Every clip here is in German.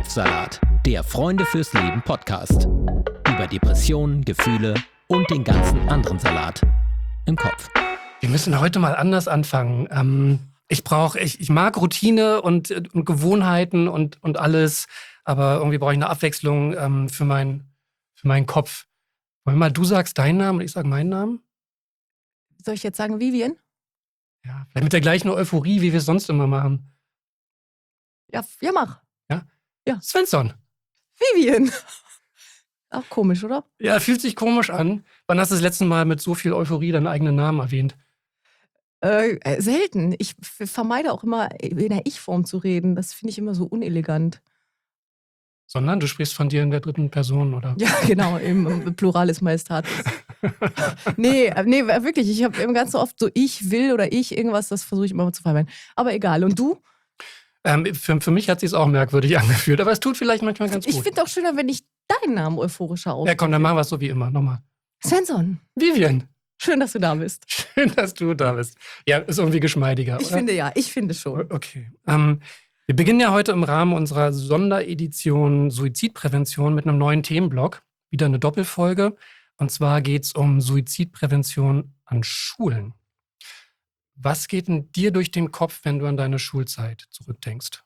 Kopfsalat, der Freunde fürs Leben Podcast. Über Depressionen, Gefühle und den ganzen anderen Salat im Kopf. Wir müssen heute mal anders anfangen. Ich mag Routine und Gewohnheiten und alles, aber irgendwie brauche ich eine Abwechslung für meinen Kopf. Wollen wir mal, du sagst deinen Namen und ich sage meinen Namen? Soll ich jetzt sagen Vivian? Ja, vielleicht mit der gleichen Euphorie, wie wir es sonst immer machen. Ja, mach. Ja? Svensson. Vivian. Auch komisch, oder? Ja, fühlt sich komisch an. Wann hast du das letzte Mal mit so viel Euphorie deinen eigenen Namen erwähnt? Selten. Ich vermeide auch immer, in der Ich-Form zu reden. Das finde ich immer so unelegant. Sondern du sprichst von dir in der dritten Person, oder? Ja, genau, im Pluralis Majestatis. Nee, wirklich. Ich habe ganz so oft so ich will oder ich irgendwas, das versuche ich immer zu vermeiden. Aber egal. Und du? Für mich hat es sich auch merkwürdig angefühlt, aber es tut vielleicht manchmal ganz gut. Ich finde auch schöner, wenn ich deinen Namen euphorischer ausspreche. Ja, komm, dann machen wir es so wie immer. Nochmal. Svensson. Vivian. Schön, dass du da bist. Schön, dass du da bist. Ja, ist irgendwie geschmeidiger, oder? Ich finde schon. Okay. Wir beginnen ja heute im Rahmen unserer Sonderedition Suizidprävention mit einem neuen Themenblock. Wieder eine Doppelfolge. Und zwar geht es um Suizidprävention an Schulen. Was geht denn dir durch den Kopf, wenn du an deine Schulzeit zurückdenkst?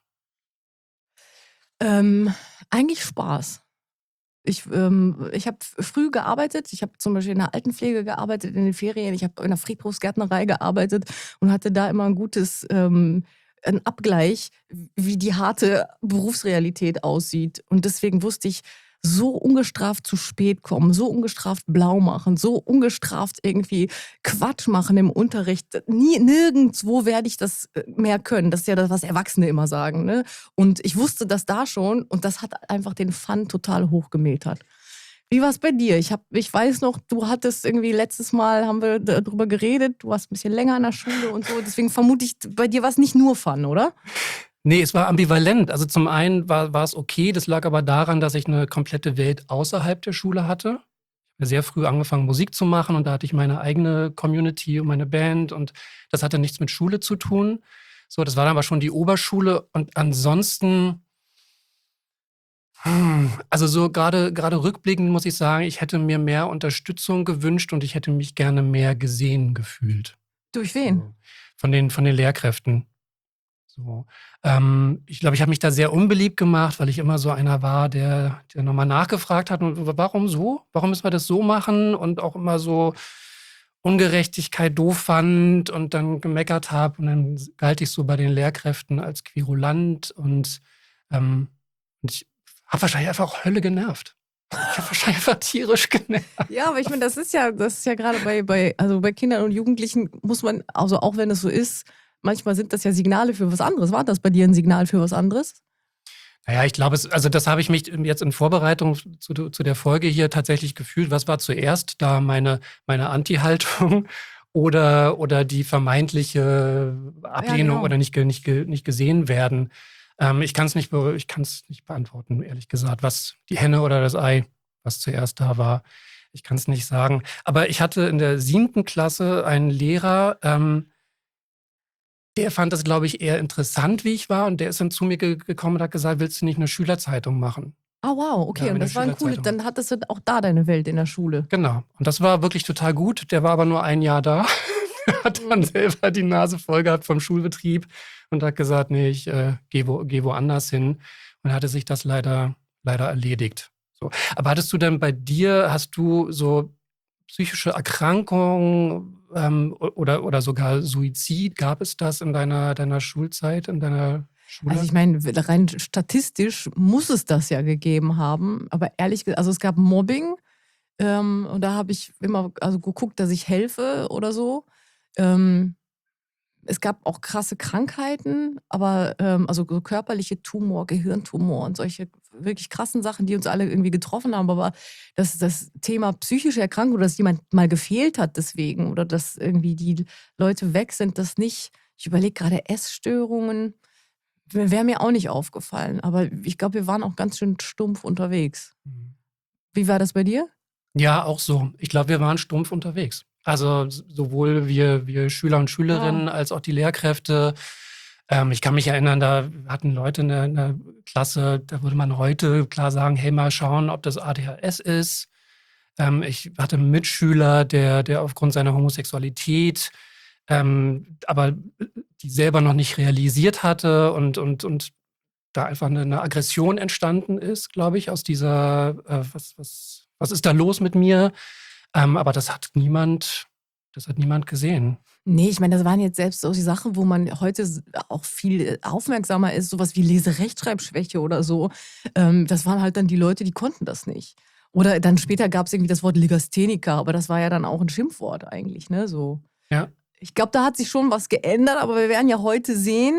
Eigentlich Spaß. Ich habe früh gearbeitet. Ich habe zum Beispiel in der Altenpflege gearbeitet in den Ferien. Ich habe in der Friedhofsgärtnerei gearbeitet und hatte da immer einen Abgleich, wie die harte Berufsrealität aussieht. Und deswegen wusste ich, so ungestraft zu spät kommen, so ungestraft blau machen, so ungestraft irgendwie Quatsch machen im Unterricht. Nirgendwo werde ich das mehr können. Das ist ja das, was Erwachsene immer sagen. Ne? Und ich wusste das da schon und das hat einfach den Fun total hochgemiltert. Wie war es bei dir? Ich weiß noch, du hattest irgendwie letztes Mal, haben wir darüber geredet, du warst ein bisschen länger in der Schule und so. Deswegen vermute ich, bei dir war es nicht nur Fun, oder? Nee, es war ambivalent. Also zum einen war es okay, das lag aber daran, dass ich eine komplette Welt außerhalb der Schule hatte. Ich habe sehr früh angefangen, Musik zu machen und da hatte ich meine eigene Community und meine Band und das hatte nichts mit Schule zu tun. So, das war dann aber schon die Oberschule und ansonsten, also so gerade rückblickend muss ich sagen, ich hätte mir mehr Unterstützung gewünscht und ich hätte mich gerne mehr gesehen gefühlt. Durch wen? Von den Lehrkräften. So. Ich glaube, ich habe mich da sehr unbeliebt gemacht, weil ich immer so einer war, der nochmal nachgefragt hat, warum so? Warum müssen wir das so machen? Und auch immer so Ungerechtigkeit doof fand und dann gemeckert habe. Und dann galt ich so bei den Lehrkräften als querulant und ich habe wahrscheinlich einfach auch Hölle genervt. Ich habe wahrscheinlich einfach tierisch genervt. Ja, aber ich meine, das ist ja gerade bei Kindern und Jugendlichen muss man, also auch wenn es so ist, manchmal sind das ja Signale für was anderes. War das bei dir ein Signal für was anderes? Naja, ich glaube, das habe ich mich jetzt in Vorbereitung zu der Folge hier tatsächlich gefühlt. Was war zuerst da meine Anti-Haltung oder die vermeintliche Ablehnung, ja, genau, oder nicht gesehen werden? Ich kann es nicht beantworten, ehrlich gesagt, was die Henne oder das Ei, was zuerst da war. Ich kann es nicht sagen. Aber ich hatte in der 7. Klasse einen Lehrer, der fand das, glaube ich, eher interessant, wie ich war. Und der ist dann zu mir gekommen und hat gesagt, willst du nicht eine Schülerzeitung machen? Ah, wow, okay. Ja, und das war ein cooles, dann hattest du auch da deine Welt in der Schule. Genau. Und das war wirklich total gut. Der war aber nur ein Jahr da. Hat dann selber die Nase voll gehabt vom Schulbetrieb und hat gesagt, nee, ich geh woanders hin. Und hatte sich das leider erledigt. So. Aber hast du so psychische Erkrankungen oder sogar Suizid? Gab es das in deiner Schulzeit, in deiner Schule? Also ich meine, rein statistisch muss es das ja gegeben haben. Aber ehrlich gesagt, also es gab Mobbing und da habe ich immer geguckt, dass ich helfe oder so. Es gab auch krasse Krankheiten, aber also so körperliche Tumor, Gehirntumor und solche wirklich krassen Sachen, die uns alle irgendwie getroffen haben. Aber das Thema psychische Erkrankung, dass jemand mal gefehlt hat deswegen oder dass irgendwie die Leute weg sind, das nicht. Ich überlege gerade Essstörungen, wäre mir auch nicht aufgefallen. Aber ich glaube, wir waren auch ganz schön stumpf unterwegs. Wie war das bei dir? Ja, auch so. Ich glaube, wir waren stumpf unterwegs. Also sowohl wir Schüler und Schülerinnen als auch die Lehrkräfte. Ich kann mich erinnern, da hatten Leute in der Klasse, da würde man heute klar sagen, hey, mal schauen, ob das ADHS ist. Ich hatte einen Mitschüler, der aufgrund seiner Homosexualität aber die selber noch nicht realisiert hatte und da einfach eine Aggression entstanden ist, glaube ich, aus dieser, was ist da los mit mir? Aber das hat niemand gesehen. Nee, ich meine, das waren jetzt selbst so die Sachen, wo man heute auch viel aufmerksamer ist, sowas wie Leserechtschreibschwäche oder so. Das waren halt dann die Leute, die konnten das nicht. Oder dann später gab es irgendwie das Wort Legastheniker, aber das war ja dann auch ein Schimpfwort eigentlich, ne? So. Ja. Ich glaube, da hat sich schon was geändert, aber wir werden ja heute sehen,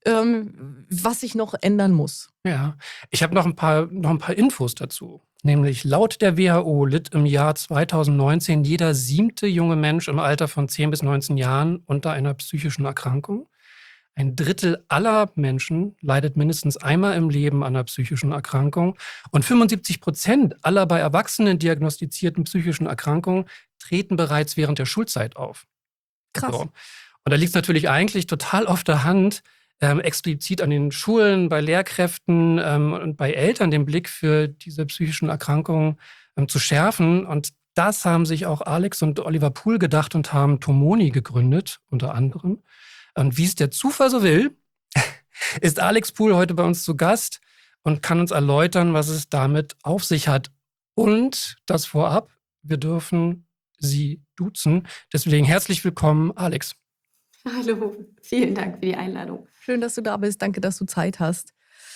was sich noch ändern muss. Ja, ich habe noch ein paar Infos dazu. Nämlich laut der WHO litt im Jahr 2019 jeder 7. junge Mensch im Alter von 10 bis 19 Jahren unter einer psychischen Erkrankung. Ein Drittel aller Menschen leidet mindestens einmal im Leben an einer psychischen Erkrankung. Und 75% aller bei Erwachsenen diagnostizierten psychischen Erkrankungen treten bereits während der Schulzeit auf. Krass. So. Und da liegt es natürlich eigentlich total auf der Hand, explizit an den Schulen, bei Lehrkräften und bei Eltern den Blick für diese psychischen Erkrankungen zu schärfen. Und das haben sich auch Alex und Oliver Pool gedacht und haben Tomoni gegründet, unter anderem. Und wie es der Zufall so will, ist Alex Pool heute bei uns zu Gast und kann uns erläutern, was es damit auf sich hat. Und das vorab, wir dürfen Sie duzen. Deswegen herzlich willkommen, Alex. Hallo, vielen Dank für die Einladung. Schön, dass du da bist. Danke, dass du Zeit hast.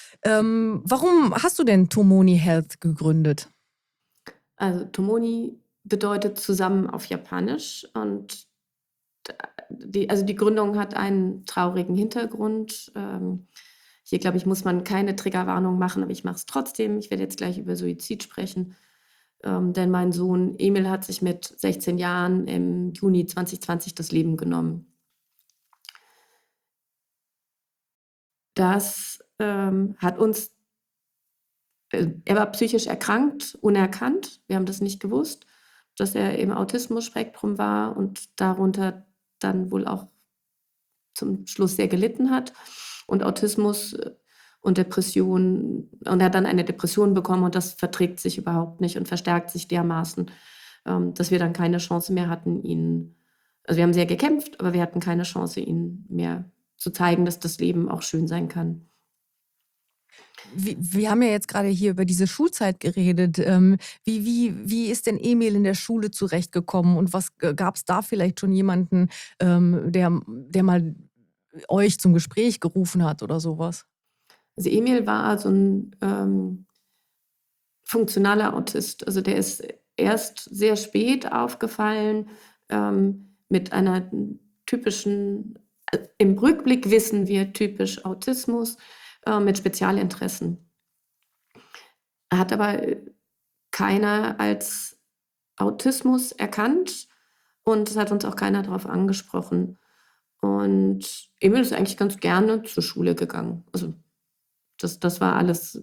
Warum hast du denn Tomoni Health gegründet? Also Tomoni bedeutet zusammen auf Japanisch und die Gründung hat einen traurigen Hintergrund. Hier, glaube ich, muss man keine Triggerwarnung machen, aber ich mache es trotzdem. Ich werde jetzt gleich über Suizid sprechen, denn mein Sohn Emil hat sich mit 16 Jahren im Juni 2020 das Leben genommen. Das hat uns, er war psychisch erkrankt, unerkannt. Wir haben das nicht gewusst, dass er im Autismus-Spektrum war und darunter dann wohl auch zum Schluss sehr gelitten hat. Und Autismus und Depression, und er hat dann eine Depression bekommen und das verträgt sich überhaupt nicht und verstärkt sich dermaßen, dass wir dann keine Chance mehr hatten, also wir haben sehr gekämpft, aber wir hatten keine Chance, ihn mehr zu zeigen, dass das Leben auch schön sein kann. Wir haben ja jetzt gerade hier über diese Schulzeit geredet. Wie ist denn Emil in der Schule zurechtgekommen und was gab es da vielleicht schon jemanden, der mal euch zum Gespräch gerufen hat oder sowas? Also Emil war so ein funktionaler Autist. Also der ist erst sehr spät aufgefallen mit einer typischen, im Rückblick wissen wir typisch Autismus, mit Spezialinteressen. Hat aber keiner als Autismus erkannt und es hat uns auch keiner darauf angesprochen. Und Emil ist eigentlich ganz gerne zur Schule gegangen. Also das war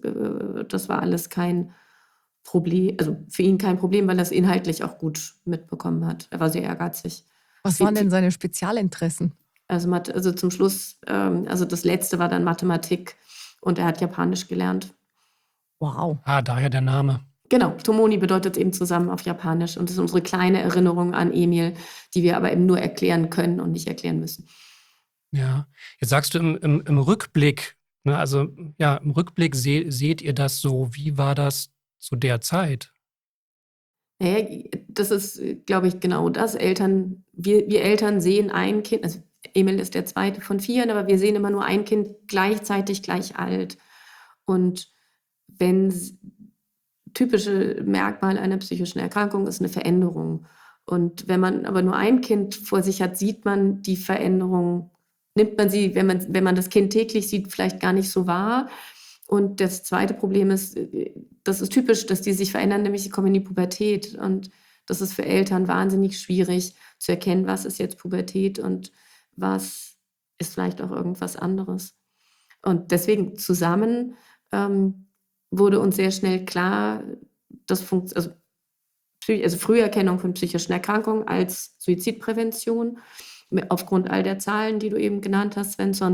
alles kein Problem, also für ihn kein Problem, weil er es inhaltlich auch gut mitbekommen hat. Er war sehr ehrgeizig. Was waren denn seine Spezialinteressen? Also zum Schluss, also das letzte war dann Mathematik und er hat Japanisch gelernt. Wow. Daher der Name. Genau, Tomoni bedeutet eben zusammen auf Japanisch und das ist unsere kleine Erinnerung an Emil, die wir aber eben nur erklären können und nicht erklären müssen. Ja, jetzt sagst du im Rückblick, ne, also ja, im Rückblick seht ihr das so. Wie war das zu der Zeit? Naja, das ist, glaube ich, genau das. Wir Eltern sehen ein Kind, also Emil ist der zweite von 4, aber wir sehen immer nur ein Kind gleichzeitig gleich alt. Und wenn typische Merkmal einer psychischen Erkrankung ist eine Veränderung. Und wenn man aber nur ein Kind vor sich hat, sieht man die Veränderung, nimmt man sie, wenn man das Kind täglich sieht, vielleicht gar nicht so wahr. Und das zweite Problem ist, das ist typisch, dass die sich verändern, nämlich sie kommen in die Pubertät. Und das ist für Eltern wahnsinnig schwierig zu erkennen, was ist jetzt Pubertät und was ist vielleicht auch irgendwas anderes. Und deswegen zusammen wurde uns sehr schnell klar, also Früherkennung von psychischen Erkrankungen als Suizidprävention, aufgrund all der Zahlen, die du eben genannt hast, Svensson,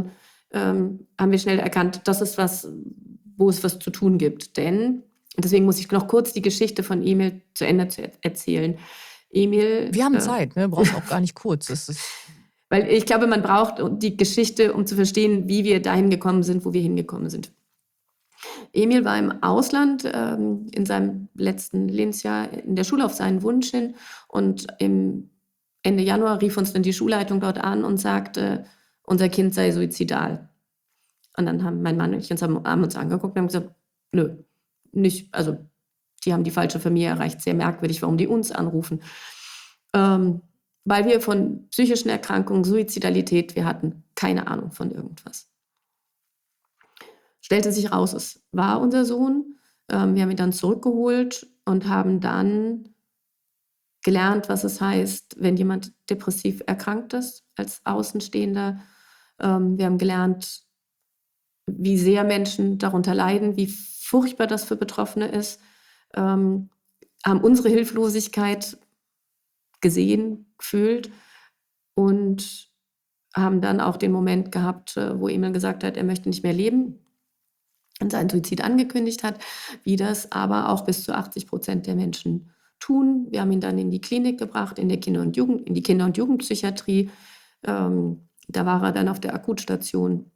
haben wir schnell erkannt, das ist was, wo es was zu tun gibt. Denn, und deswegen muss ich noch kurz die Geschichte von Emil zu Ende erzählen. Emil, Wir haben Zeit, ne? Brauchst auch gar nicht kurz. Das ist weil ich glaube, man braucht die Geschichte, um zu verstehen, wie wir dahin gekommen sind, wo wir hingekommen sind. Emil war im Ausland in seinem letzten Lebensjahr in der Schule auf seinen Wunsch hin und Ende Januar rief uns dann die Schulleitung dort an und sagte, unser Kind sei suizidal. Und dann haben mein Mann und ich uns angeguckt und haben gesagt, nö, nicht, also die haben die falsche Familie erreicht, sehr merkwürdig, warum die uns anrufen. Weil wir von psychischen Erkrankungen, Suizidalität, wir hatten keine Ahnung von irgendwas. Stellte sich raus, es war unser Sohn. Wir haben ihn dann zurückgeholt und haben dann gelernt, was es heißt, wenn jemand depressiv erkrankt ist, als Außenstehender. Wir haben gelernt, wie sehr Menschen darunter leiden, wie furchtbar das für Betroffene ist, haben unsere Hilflosigkeit gesehen, gefühlt und haben dann auch den Moment gehabt, wo Emil gesagt hat, er möchte nicht mehr leben und seinen Suizid angekündigt hat, wie das aber auch bis zu 80% der Menschen tun. Wir haben ihn dann in die Klinik gebracht, in die Kinder- und Jugendpsychiatrie. Da war er dann auf der Akutstation.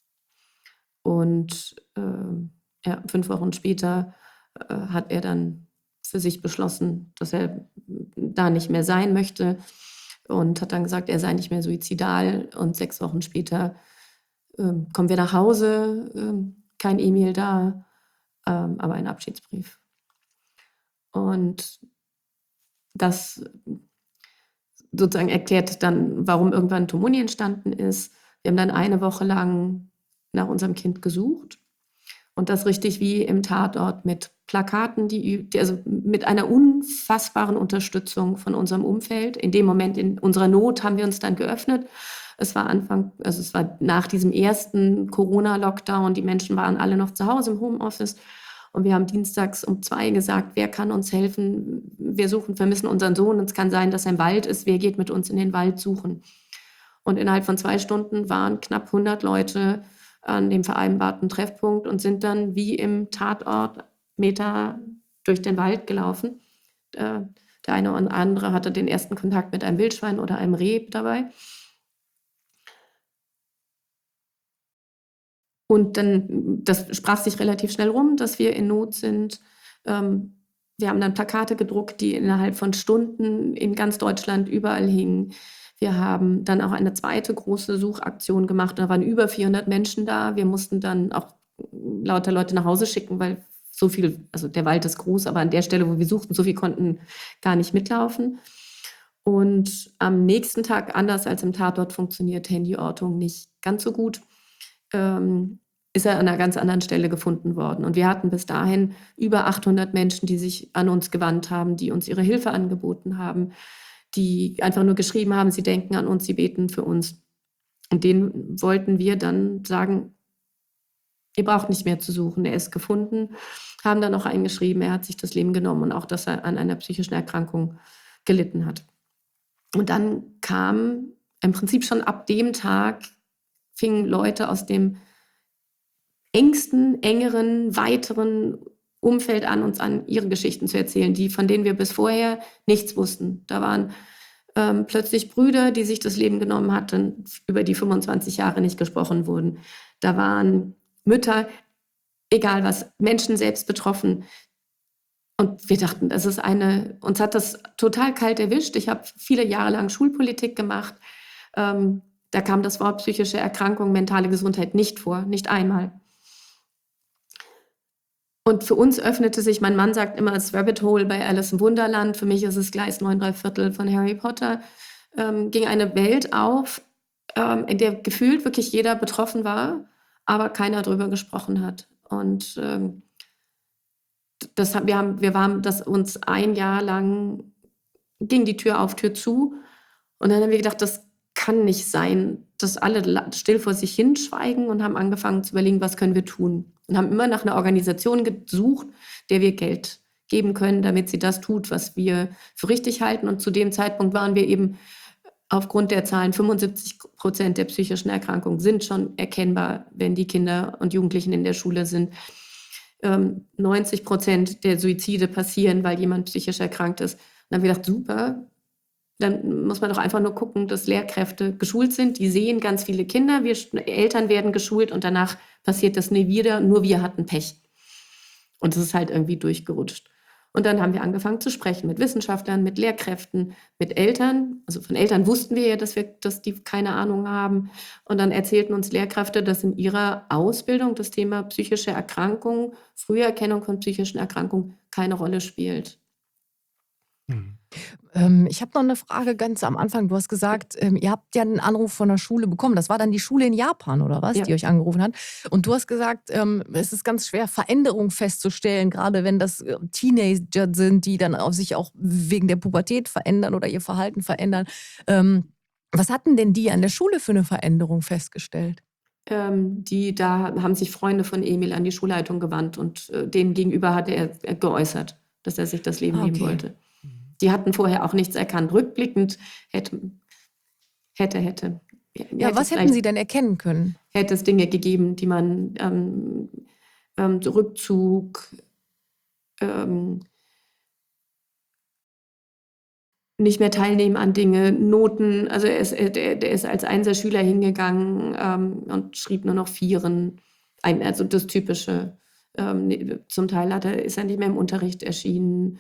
Und 5 Wochen später hat er dann für sich beschlossen, dass er da nicht mehr sein möchte und hat dann gesagt, er sei nicht mehr suizidal. Und 6 Wochen später kommen wir nach Hause, kein Emil da, aber ein Abschiedsbrief. Und das sozusagen erklärt dann, warum irgendwann Tomonyi entstanden ist. Wir haben dann eine Woche lang nach unserem Kind gesucht und das richtig wie im Tatort mit Plakaten, also mit einer unfassbaren Unterstützung von unserem Umfeld. In dem Moment in unserer Not haben wir uns dann geöffnet. Es war nach diesem ersten Corona-Lockdown, die Menschen waren alle noch zu Hause im Homeoffice und wir haben dienstags um 2 gesagt, wer kann uns helfen? Wir vermissen unseren Sohn und es kann sein, dass er im Wald ist. Wer geht mit uns in den Wald suchen? Und innerhalb von 2 Stunden waren knapp 100 Leute an dem vereinbarten Treffpunkt und sind dann wie im Tatort Meter durch den Wald gelaufen. Der eine oder andere hatte den ersten Kontakt mit einem Wildschwein oder einem Reh dabei. Und dann, das sprach sich relativ schnell rum, dass wir in Not sind. Wir haben dann Plakate gedruckt, die innerhalb von Stunden in ganz Deutschland überall hingen. Wir haben dann auch eine zweite große Suchaktion gemacht. Da waren über 400 Menschen da. Wir mussten dann auch lauter Leute nach Hause schicken, weil so viel, also der Wald ist groß, aber an der Stelle, wo wir suchten, so viel konnten gar nicht mitlaufen. Und am nächsten Tag, anders als im Tatort, funktioniert Handyortung nicht ganz so gut. Ist er an einer ganz anderen Stelle gefunden worden. Und wir hatten bis dahin über 800 Menschen, die sich an uns gewandt haben, die uns ihre Hilfe angeboten haben, die einfach nur geschrieben haben, sie denken an uns, sie beten für uns. Und denen wollten wir dann sagen, ihr braucht nicht mehr zu suchen, er ist gefunden. Haben dann noch eingeschrieben, er hat sich das Leben genommen und auch, dass er an einer psychischen Erkrankung gelitten hat. Und dann kam im Prinzip schon ab dem Tag, fingen Leute aus dem engsten, engeren, weiteren Umfeld an, uns an ihre Geschichten zu erzählen, von denen wir bis vorher nichts wussten. Da waren plötzlich Brüder, die sich das Leben genommen hatten, über die 25 Jahre nicht gesprochen wurden. Da waren Mütter, egal was, Menschen selbst betroffen. Und wir dachten, uns hat das total kalt erwischt. Ich habe viele Jahre lang Schulpolitik gemacht. Da kam das Wort psychische Erkrankung, mentale Gesundheit nicht vor, nicht einmal. Und für uns öffnete sich, mein Mann sagt immer, das Rabbit Hole bei Alice im Wunderland, für mich ist es Gleis 9 3/4 von Harry Potter, ging eine Welt auf, in der gefühlt wirklich jeder betroffen war, aber keiner drüber gesprochen hat. Und wir waren das uns ein Jahr lang, ging die Tür auf, Tür zu. Und dann haben wir gedacht, das kann nicht sein, dass alle still vor sich hinschweigen und haben angefangen zu überlegen, was können wir tun. Und haben immer nach einer Organisation gesucht, der wir Geld geben können, damit sie das tut, was wir für richtig halten. Und zu dem Zeitpunkt waren wir eben aufgrund der Zahlen, 75% der psychischen Erkrankungen sind schon erkennbar, wenn die Kinder und Jugendlichen in der Schule sind. 90% der Suizide passieren, weil jemand psychisch erkrankt ist. Und dann haben wir gedacht, super, dann muss man doch einfach nur gucken, dass Lehrkräfte geschult sind. Die sehen ganz viele Kinder, wir Eltern werden geschult und danach passiert das nie wieder. Nur wir hatten Pech. Und es ist halt irgendwie durchgerutscht. Und dann haben wir angefangen zu sprechen mit Wissenschaftlern, mit Lehrkräften, mit Eltern. Also von Eltern wussten wir ja, dass die keine Ahnung haben. Und dann erzählten uns Lehrkräfte, dass in ihrer Ausbildung das Thema psychische Erkrankungen, Früherkennung von psychischen Erkrankungen keine Rolle spielt. Ich habe noch eine Frage ganz am Anfang. Du hast gesagt, ihr habt ja einen Anruf von der Schule bekommen. Das war dann die Schule in Japan, oder was, Ja. die euch angerufen hat? Und du hast gesagt, es ist ganz schwer, Veränderungen festzustellen, gerade wenn das Teenager sind, die dann sich auch wegen der Pubertät verändern oder ihr Verhalten verändern. Was hatten denn die an der Schule für eine Veränderung festgestellt? Da haben sich Freunde von Emil an die Schulleitung gewandt und denen gegenüber hat er geäußert, dass er sich das Leben nehmen Okay. wollte. Die hatten vorher auch nichts erkannt. Rückblickend hätte. Ja, was hätten vielleicht- Sie denn erkennen können? hätte es Dinge gegeben, die man Rückzug, nicht mehr teilnehmen an Dinge, Noten. Also der ist als Einserschüler hingegangen und schrieb nur noch Vieren. Also das Typische. Zum Teil ist er nicht mehr im Unterricht erschienen.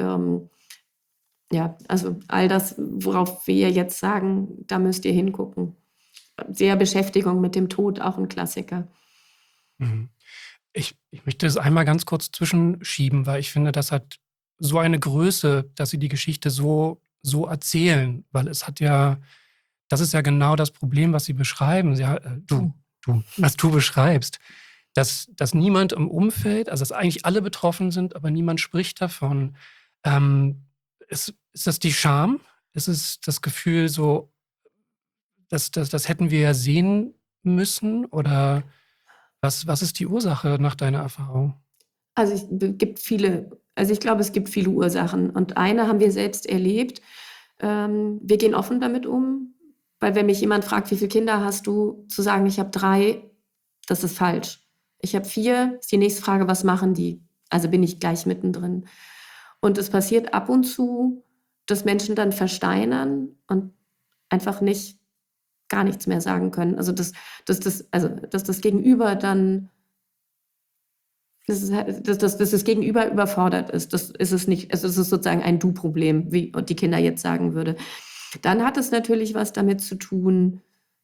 Ja, also all das, worauf wir jetzt sagen, da müsst ihr hingucken. Sehr Beschäftigung mit dem Tod, auch ein Klassiker. Mhm. Ich möchte es einmal ganz kurz zwischenschieben, weil ich finde, das hat so eine Größe, dass Sie die Geschichte so erzählen, weil es hat ja, das ist ja genau das Problem, was Sie beschreiben. Was du beschreibst, dass niemand im Umfeld, also dass eigentlich alle betroffen sind, aber niemand spricht davon. Ist das die Scham? Ist es das Gefühl so, das hätten wir ja sehen müssen? Oder was ist die Ursache nach deiner Erfahrung? Also ich glaube, es gibt viele Ursachen. Und eine haben wir selbst erlebt. Wir gehen offen damit um, weil wenn mich jemand fragt, wie viele Kinder hast du, zu sagen, ich habe 3, das ist falsch. Ich habe 4, ist die nächste Frage, was machen die? Also bin ich gleich mittendrin. Und es passiert ab und zu, dass Menschen dann versteinern und einfach gar nichts mehr sagen können. Also dass das Gegenüber dann, dass das Gegenüber überfordert ist. Das ist es nicht. Also es ist sozusagen ein Du-Problem, wie die Kinder jetzt sagen würde. Dann hat es natürlich was damit zu tun.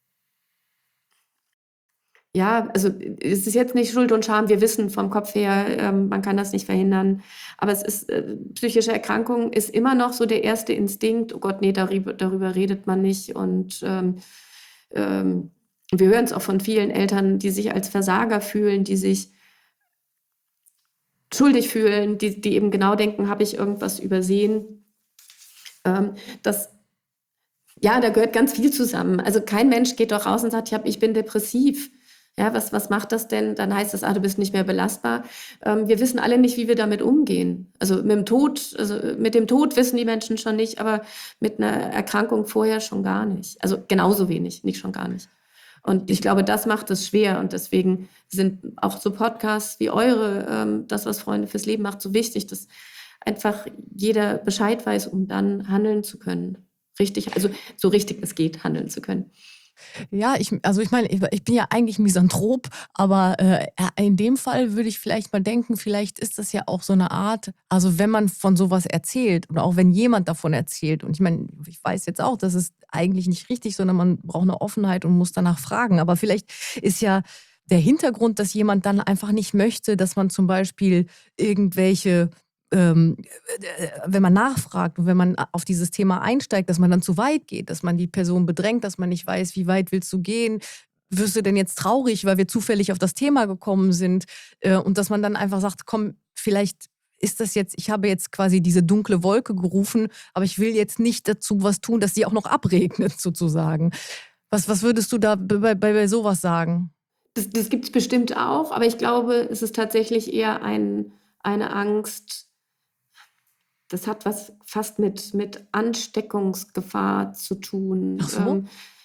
Ja, also es ist jetzt nicht Schuld und Scham. Wir wissen vom Kopf her, man kann das nicht verhindern. Aber es ist psychische Erkrankung ist immer noch so der erste Instinkt. Oh Gott, nee, darüber redet man nicht. Und wir hören es auch von vielen Eltern, die sich als Versager fühlen, die sich schuldig fühlen, die eben genau denken, habe ich irgendwas übersehen. Da gehört ganz viel zusammen. Also kein Mensch geht doch raus und sagt, ich bin depressiv. Ja, was macht das denn? Dann heißt das, du bist nicht mehr belastbar. Wir wissen alle nicht, wie wir damit umgehen. Also mit dem Tod wissen die Menschen schon nicht, aber mit einer Erkrankung vorher schon gar nicht. Also genauso wenig, nicht schon gar nicht. Und ich glaube, das macht es schwer. Und deswegen sind auch so Podcasts wie eure, das, was Freunde fürs Leben macht, so wichtig, dass einfach jeder Bescheid weiß, um dann handeln zu können. Richtig, also so richtig es geht, handeln zu können. Ja, ich meine, ich bin ja eigentlich Misanthrop, aber in dem Fall würde ich vielleicht mal denken, vielleicht ist das ja auch so eine Art, also wenn man von sowas erzählt oder auch wenn jemand davon erzählt, und ich meine, ich weiß jetzt auch, das ist eigentlich nicht richtig, sondern man braucht eine Offenheit und muss danach fragen, aber vielleicht ist ja der Hintergrund, dass jemand dann einfach nicht möchte, dass man zum Beispiel irgendwelche wenn man nachfragt und wenn man auf dieses Thema einsteigt, dass man dann zu weit geht, dass man die Person bedrängt, dass man nicht weiß, wie weit willst du gehen, wirst du denn jetzt traurig, weil wir zufällig auf das Thema gekommen sind, und dass man dann einfach sagt, komm, vielleicht ist das jetzt, ich habe jetzt quasi diese dunkle Wolke gerufen, aber ich will jetzt nicht dazu was tun, dass sie auch noch abregnet sozusagen. Was würdest du da bei sowas sagen? Das gibt es bestimmt auch, aber ich glaube, es ist tatsächlich eher eine Angst, das hat was fast mit Ansteckungsgefahr zu tun. Ach so?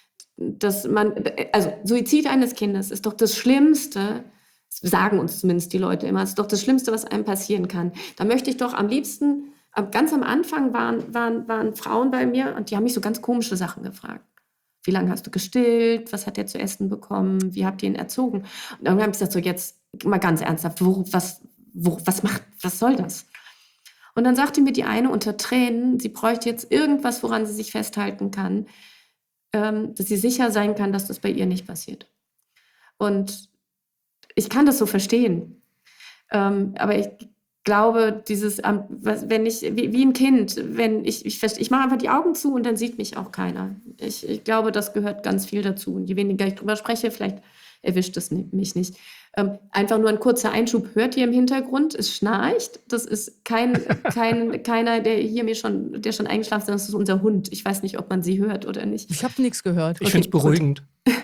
Also Suizid eines Kindes ist doch das Schlimmste, sagen uns zumindest die Leute immer, ist doch das Schlimmste, was einem passieren kann. Da möchte ich doch am liebsten, ganz am Anfang waren Frauen bei mir und die haben mich so ganz komische Sachen gefragt. Wie lange hast du gestillt? Was hat er zu essen bekommen? Wie habt ihr ihn erzogen? Und dann habe ich gesagt, so jetzt mal ganz ernsthaft, was soll das? Und dann sagte mir die eine unter Tränen, sie bräuchte jetzt irgendwas, woran sie sich festhalten kann, dass sie sicher sein kann, dass das bei ihr nicht passiert. Und ich kann das so verstehen. Aber ich glaube, wie ein Kind, ich mache einfach die Augen zu und dann sieht mich auch keiner. Ich glaube, das gehört ganz viel dazu. Und je weniger ich drüber spreche, vielleicht erwischt es mich nicht. Einfach nur ein kurzer Einschub. Hört ihr im Hintergrund? Es schnarcht. Das ist keiner, der schon eingeschlafen ist, das ist unser Hund. Ich weiß nicht, ob man sie hört oder nicht. Ich habe nichts gehört. Ich finde es beruhigend.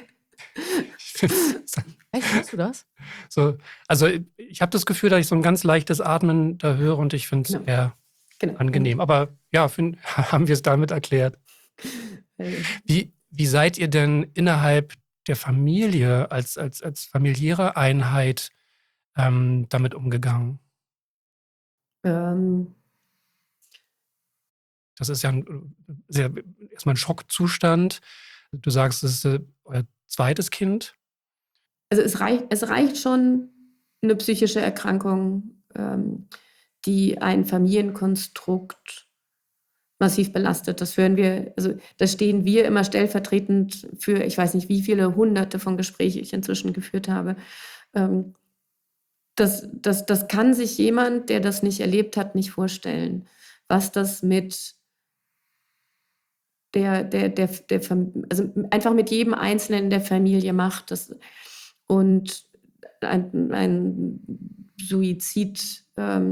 Echt, hörst du das? So, also ich habe das Gefühl, dass ich so ein ganz leichtes Atmen da höre und ich finde es eher angenehm. Aber ja, haben wir es damit erklärt. Wie seid ihr denn innerhalb der Familie als familiäre Einheit damit umgegangen? Das ist ja erstmal ein Schockzustand. Du sagst, es ist euer zweites Kind. Also es reicht schon eine psychische Erkrankung, die ein Familienkonstrukt massiv belastet. Das hören wir, also da stehen wir immer stellvertretend für, ich weiß nicht, wie viele Hunderte von Gesprächen ich inzwischen geführt habe. Das kann sich jemand, der das nicht erlebt hat, nicht vorstellen, was das mit also einfach mit jedem Einzelnen der Familie macht. Und ein Suizid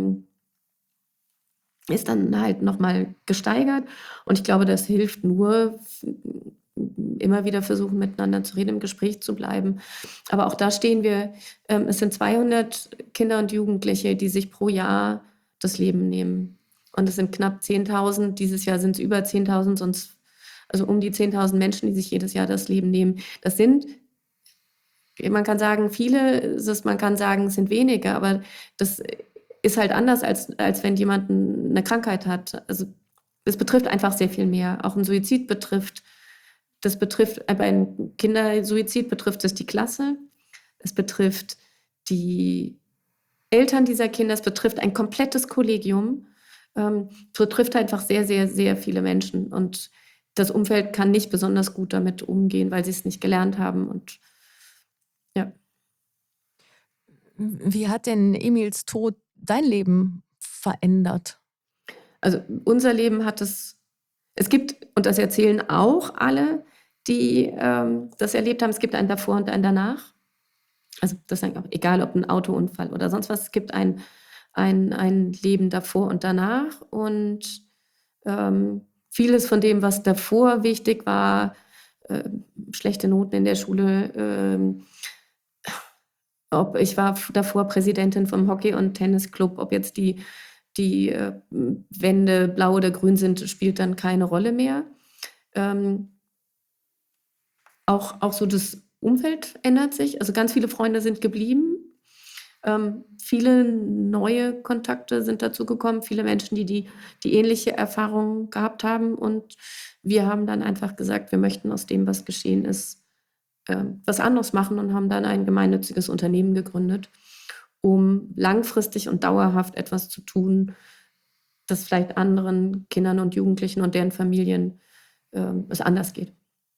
ist dann halt nochmal gesteigert. Und ich glaube, das hilft nur, immer wieder versuchen, miteinander zu reden, im Gespräch zu bleiben. Aber auch da stehen wir, es sind 200 Kinder und Jugendliche, die sich pro Jahr das Leben nehmen. Und es sind knapp 10.000, dieses Jahr sind es über 10.000, sonst also um die 10.000 Menschen, die sich jedes Jahr das Leben nehmen. Das sind, man kann sagen, viele, man kann sagen, es sind wenige, aber das ist halt anders, als wenn jemand eine Krankheit hat. Also es betrifft einfach sehr viel mehr. Auch ein Suizid betrifft, bei einem Kindersuizid betrifft es die Klasse, es betrifft die Eltern dieser Kinder, es betrifft ein komplettes Kollegium, betrifft einfach sehr, sehr, sehr viele Menschen. Und das Umfeld kann nicht besonders gut damit umgehen, weil sie es nicht gelernt haben. Und ja. Wie hat denn Emils Tod dein Leben verändert? Also unser Leben hat es gibt, und das erzählen auch alle, die das erlebt haben, es gibt ein Davor und ein Danach. Also das ist egal, ob ein Autounfall oder sonst was, es gibt ein Leben davor und danach. Und vieles von dem, was davor wichtig war, schlechte Noten in der Schule, ich war davor Präsidentin vom Hockey- und Tennisclub, ob jetzt die Wände blau oder grün sind, spielt dann keine Rolle mehr. Auch so das Umfeld ändert sich. Also ganz viele Freunde sind geblieben. Viele neue Kontakte sind dazu gekommen, viele Menschen, die ähnliche Erfahrungen gehabt haben. Und wir haben dann einfach gesagt, wir möchten aus dem, was geschehen ist, was anderes machen und haben dann ein gemeinnütziges Unternehmen gegründet, um langfristig und dauerhaft etwas zu tun, das vielleicht anderen Kindern und Jugendlichen und deren Familien es anders geht.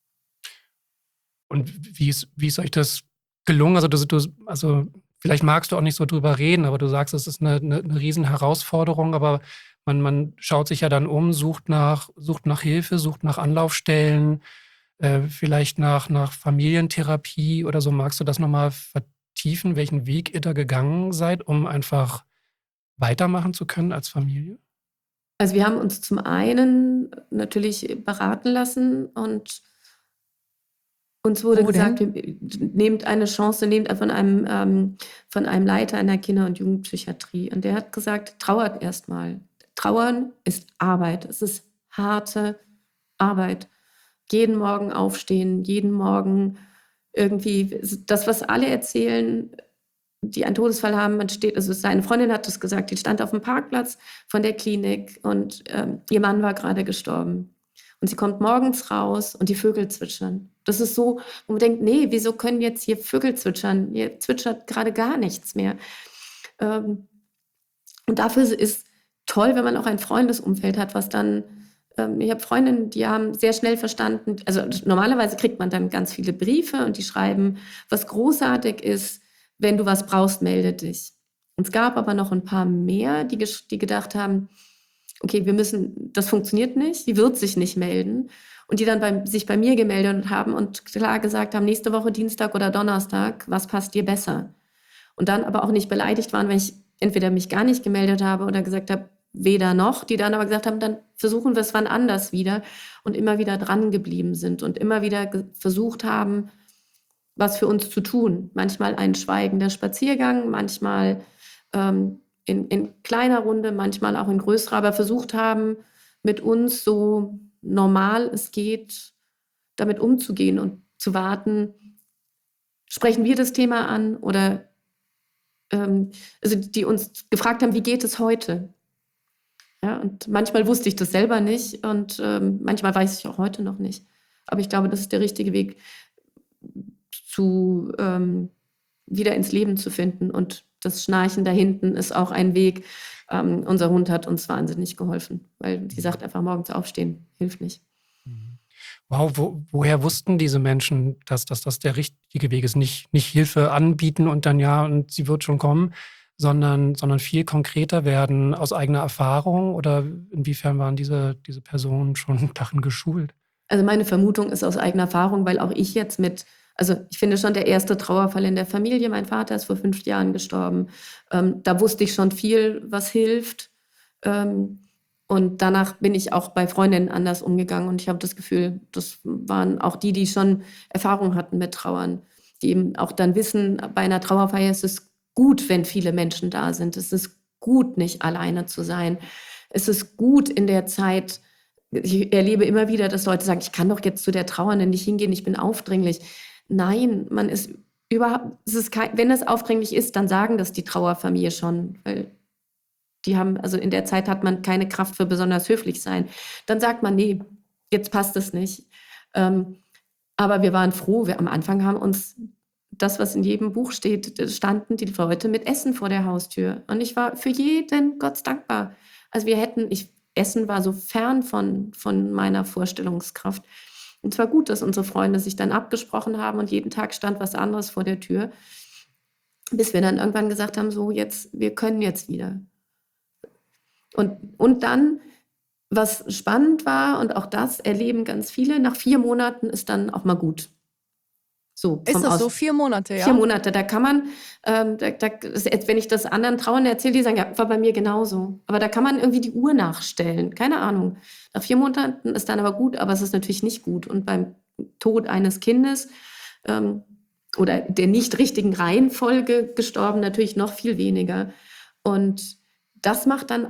Und wie ist euch das gelungen? Also vielleicht magst du auch nicht so drüber reden, aber du sagst, es ist eine riesen Herausforderung, aber man schaut sich ja dann um, sucht nach Hilfe, sucht nach Anlaufstellen, vielleicht nach Familientherapie oder so. Magst du das nochmal vertiefen, welchen Weg ihr da gegangen seid, um einfach weitermachen zu können als Familie? Also wir haben uns zum einen natürlich beraten lassen und uns wurde gesagt, nehmt eine Chance, nehmt von einem Leiter einer Kinder- und Jugendpsychiatrie. Und der hat gesagt, trauert erstmal. Trauern ist Arbeit. Es ist harte Arbeit. Jeden Morgen aufstehen, jeden Morgen irgendwie, das, was alle erzählen, die einen Todesfall haben, man steht, also seine Freundin hat das gesagt, die stand auf dem Parkplatz von der Klinik und ihr Mann war gerade gestorben. Und sie kommt morgens raus und die Vögel zwitschern. Das ist so, wo man denkt, nee, wieso können jetzt hier Vögel zwitschern? Hier zwitschert gerade gar nichts mehr. Und dafür ist toll, wenn man auch ein Freundesumfeld hat, was dann, ich habe Freundinnen, die haben sehr schnell verstanden, also normalerweise kriegt man dann ganz viele Briefe und die schreiben, was großartig ist, wenn du was brauchst, melde dich. Und es gab aber noch ein paar mehr, die gedacht haben, okay, das funktioniert nicht, die wird sich nicht melden. Und die dann sich bei mir gemeldet haben und klar gesagt haben, nächste Woche Dienstag oder Donnerstag, was passt dir besser? Und dann aber auch nicht beleidigt waren, wenn ich entweder mich gar nicht gemeldet habe oder gesagt habe, weder noch, die dann aber gesagt haben, dann versuchen wir es wann anders wieder und immer wieder dran geblieben sind und immer wieder versucht haben, was für uns zu tun. Manchmal ein schweigender Spaziergang, manchmal in kleiner Runde, manchmal auch in größerer, aber versucht haben, mit uns so normal es geht, damit umzugehen und zu warten, sprechen wir das Thema an oder also die uns gefragt haben, wie geht es heute? Ja, und manchmal wusste ich das selber nicht und manchmal weiß ich auch heute noch nicht. Aber ich glaube, das ist der richtige Weg, wieder ins Leben zu finden. Und das Schnarchen da hinten ist auch ein Weg. Unser Hund hat uns wahnsinnig geholfen, weil die sagt einfach, morgens aufstehen hilft nicht. Wow, woher wussten diese Menschen, dass das der richtige Weg ist? Nicht Hilfe anbieten und dann und sie wird schon kommen, sondern viel konkreter werden aus eigener Erfahrung? Oder inwiefern waren diese Personen schon darin geschult? Also meine Vermutung ist aus eigener Erfahrung, weil auch ich jetzt also ich finde schon der erste Trauerfall in der Familie, mein Vater ist vor 5 Jahren gestorben, da wusste ich schon viel, was hilft. Und danach bin ich auch bei Freundinnen anders umgegangen und ich habe das Gefühl, das waren auch die schon Erfahrung hatten mit Trauern, die eben auch dann wissen, bei einer Trauerfeier ist es gut, wenn viele Menschen da sind. Es ist gut, nicht alleine zu sein. Es ist gut in der Zeit, ich erlebe immer wieder, dass Leute sagen, ich kann doch jetzt zu der Trauernden nicht hingehen, ich bin aufdringlich. Nein, man ist überhaupt, wenn es aufdringlich ist, dann sagen das die Trauerfamilie schon, weil die haben, also in der Zeit hat man keine Kraft für besonders höflich sein. Dann sagt man, nee, jetzt passt es nicht. Aber wir waren froh, am Anfang haben uns das, was in jedem Buch steht, standen die Leute mit Essen vor der Haustür. Und ich war für jeden Gott dankbar. Also Essen war so fern von meiner Vorstellungskraft. Und es war gut, dass unsere Freunde sich dann abgesprochen haben und jeden Tag stand was anderes vor der Tür, bis wir dann irgendwann gesagt haben, so jetzt, wir können jetzt wieder. Und dann, was spannend war, und auch das erleben ganz viele, nach 4 Monaten ist dann auch mal gut. So, Ist das so? 4 Monate, ja? 4 Monate, da kann man, wenn ich das anderen Trauern erzähle, die sagen, ja, war bei mir genauso. Aber da kann man irgendwie die Uhr nachstellen, keine Ahnung. Nach 4 Monaten ist dann aber gut, aber es ist natürlich nicht gut. Und beim Tod eines Kindes oder der nicht richtigen Reihenfolge gestorben natürlich noch viel weniger. Und das macht dann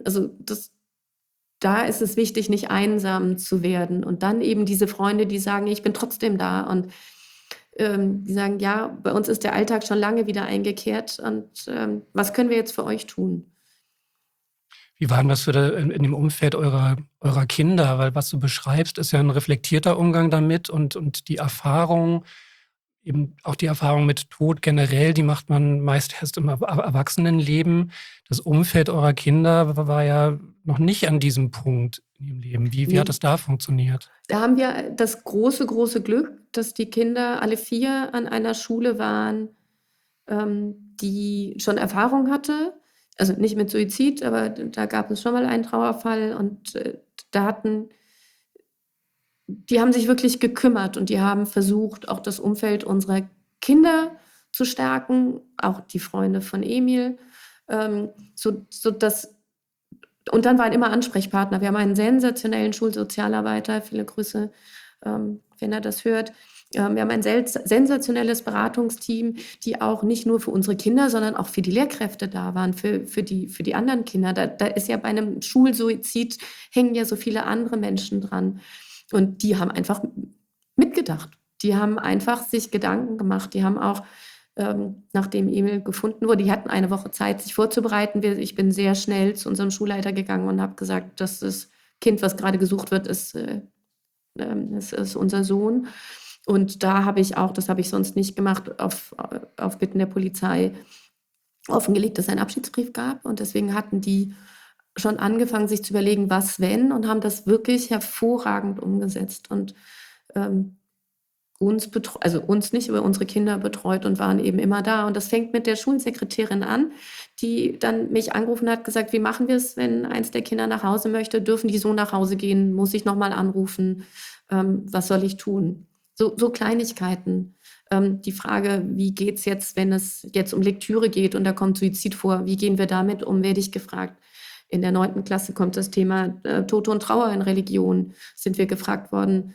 da ist es wichtig, nicht einsam zu werden. Und dann eben diese Freunde, die sagen, ich bin trotzdem da. Und die sagen, ja, bei uns ist der Alltag schon lange wieder eingekehrt. Und was können wir jetzt für euch tun? Wie war denn das in dem Umfeld eurer Kinder? Weil was du beschreibst, ist ja ein reflektierter Umgang damit und die Erfahrung, eben auch die Erfahrung mit Tod generell, die macht man meist erst im Erwachsenenleben. Das Umfeld eurer Kinder war ja noch nicht an diesem Punkt in ihrem Leben. Wie hat es da funktioniert? Da haben wir das große, große Glück, dass die Kinder alle 4 an einer Schule waren, die schon Erfahrung hatte. Also nicht mit Suizid, aber da gab es schon mal einen Trauerfall und die haben sich wirklich gekümmert und die haben versucht, auch das Umfeld unserer Kinder zu stärken, auch die Freunde von Emil, und dann waren immer Ansprechpartner. Wir haben einen sensationellen Schulsozialarbeiter, viele Grüße, wenn er das hört. Wir haben ein sensationelles Beratungsteam, die auch nicht nur für unsere Kinder, sondern auch für die Lehrkräfte da waren, für die anderen Kinder. Da ist ja bei einem Schulsuizid hängen ja so viele andere Menschen dran. Und die haben einfach mitgedacht. Die haben einfach sich Gedanken gemacht. Die haben auch, nachdem Emil gefunden wurde, die hatten eine Woche Zeit, sich vorzubereiten. Ich bin sehr schnell zu unserem Schulleiter gegangen und habe gesagt, das Kind, was gerade gesucht wird, ist unser Sohn. Und da habe ich auch, das habe ich sonst nicht gemacht, auf Bitten der Polizei offengelegt, dass es einen Abschiedsbrief gab. Und deswegen hatten die schon angefangen, sich zu überlegen, was wenn, und haben das wirklich hervorragend umgesetzt. Und uns nicht, aber unsere Kinder betreut und waren eben immer da. Und das fängt mit der Schulsekretärin an, die dann mich angerufen hat, gesagt, wie machen wir es, wenn eins der Kinder nach Hause möchte? Dürfen die so nach Hause gehen? Muss ich nochmal anrufen? Was soll ich tun? So Kleinigkeiten. Die Frage, wie geht es jetzt, wenn es jetzt um Lektüre geht und da kommt Suizid vor? Wie gehen wir damit um, werde ich gefragt. In der 9. Klasse kommt das Thema Tod und Trauer in Religion. Sind wir gefragt worden,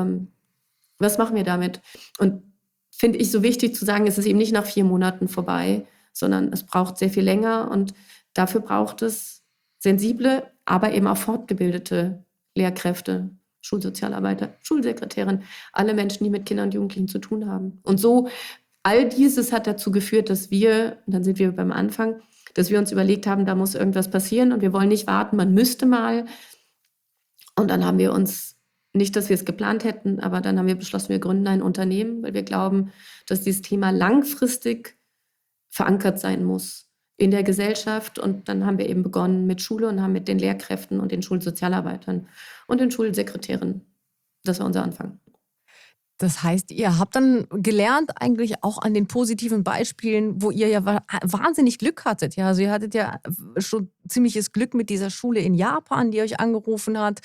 was machen wir damit? Und finde ich so wichtig zu sagen, es ist eben nicht nach 4 Monaten vorbei, sondern es braucht sehr viel länger. Und dafür braucht es sensible, aber eben auch fortgebildete Lehrkräfte, Schulsozialarbeiter, Schulsekretärin, alle Menschen, die mit Kindern und Jugendlichen zu tun haben. Und so, all dieses hat dazu geführt, dass wir, und dann sind wir beim Anfang, dass wir uns überlegt haben, da muss irgendwas passieren und wir wollen nicht warten, man müsste mal. Und dann haben wir uns, nicht, dass wir es geplant hätten, aber dann haben wir beschlossen, wir gründen ein Unternehmen, weil wir glauben, dass dieses Thema langfristig verankert sein muss in der Gesellschaft. Und dann haben wir eben begonnen mit Schule und haben mit den Lehrkräften und den Schulsozialarbeitern und den Schulsekretären. Das war unser Anfang. Das heißt, ihr habt dann gelernt eigentlich auch an den positiven Beispielen, wo ihr ja wahnsinnig Glück hattet. Ja, also ihr hattet ja schon ziemliches Glück mit dieser Schule in Japan, die euch angerufen hat.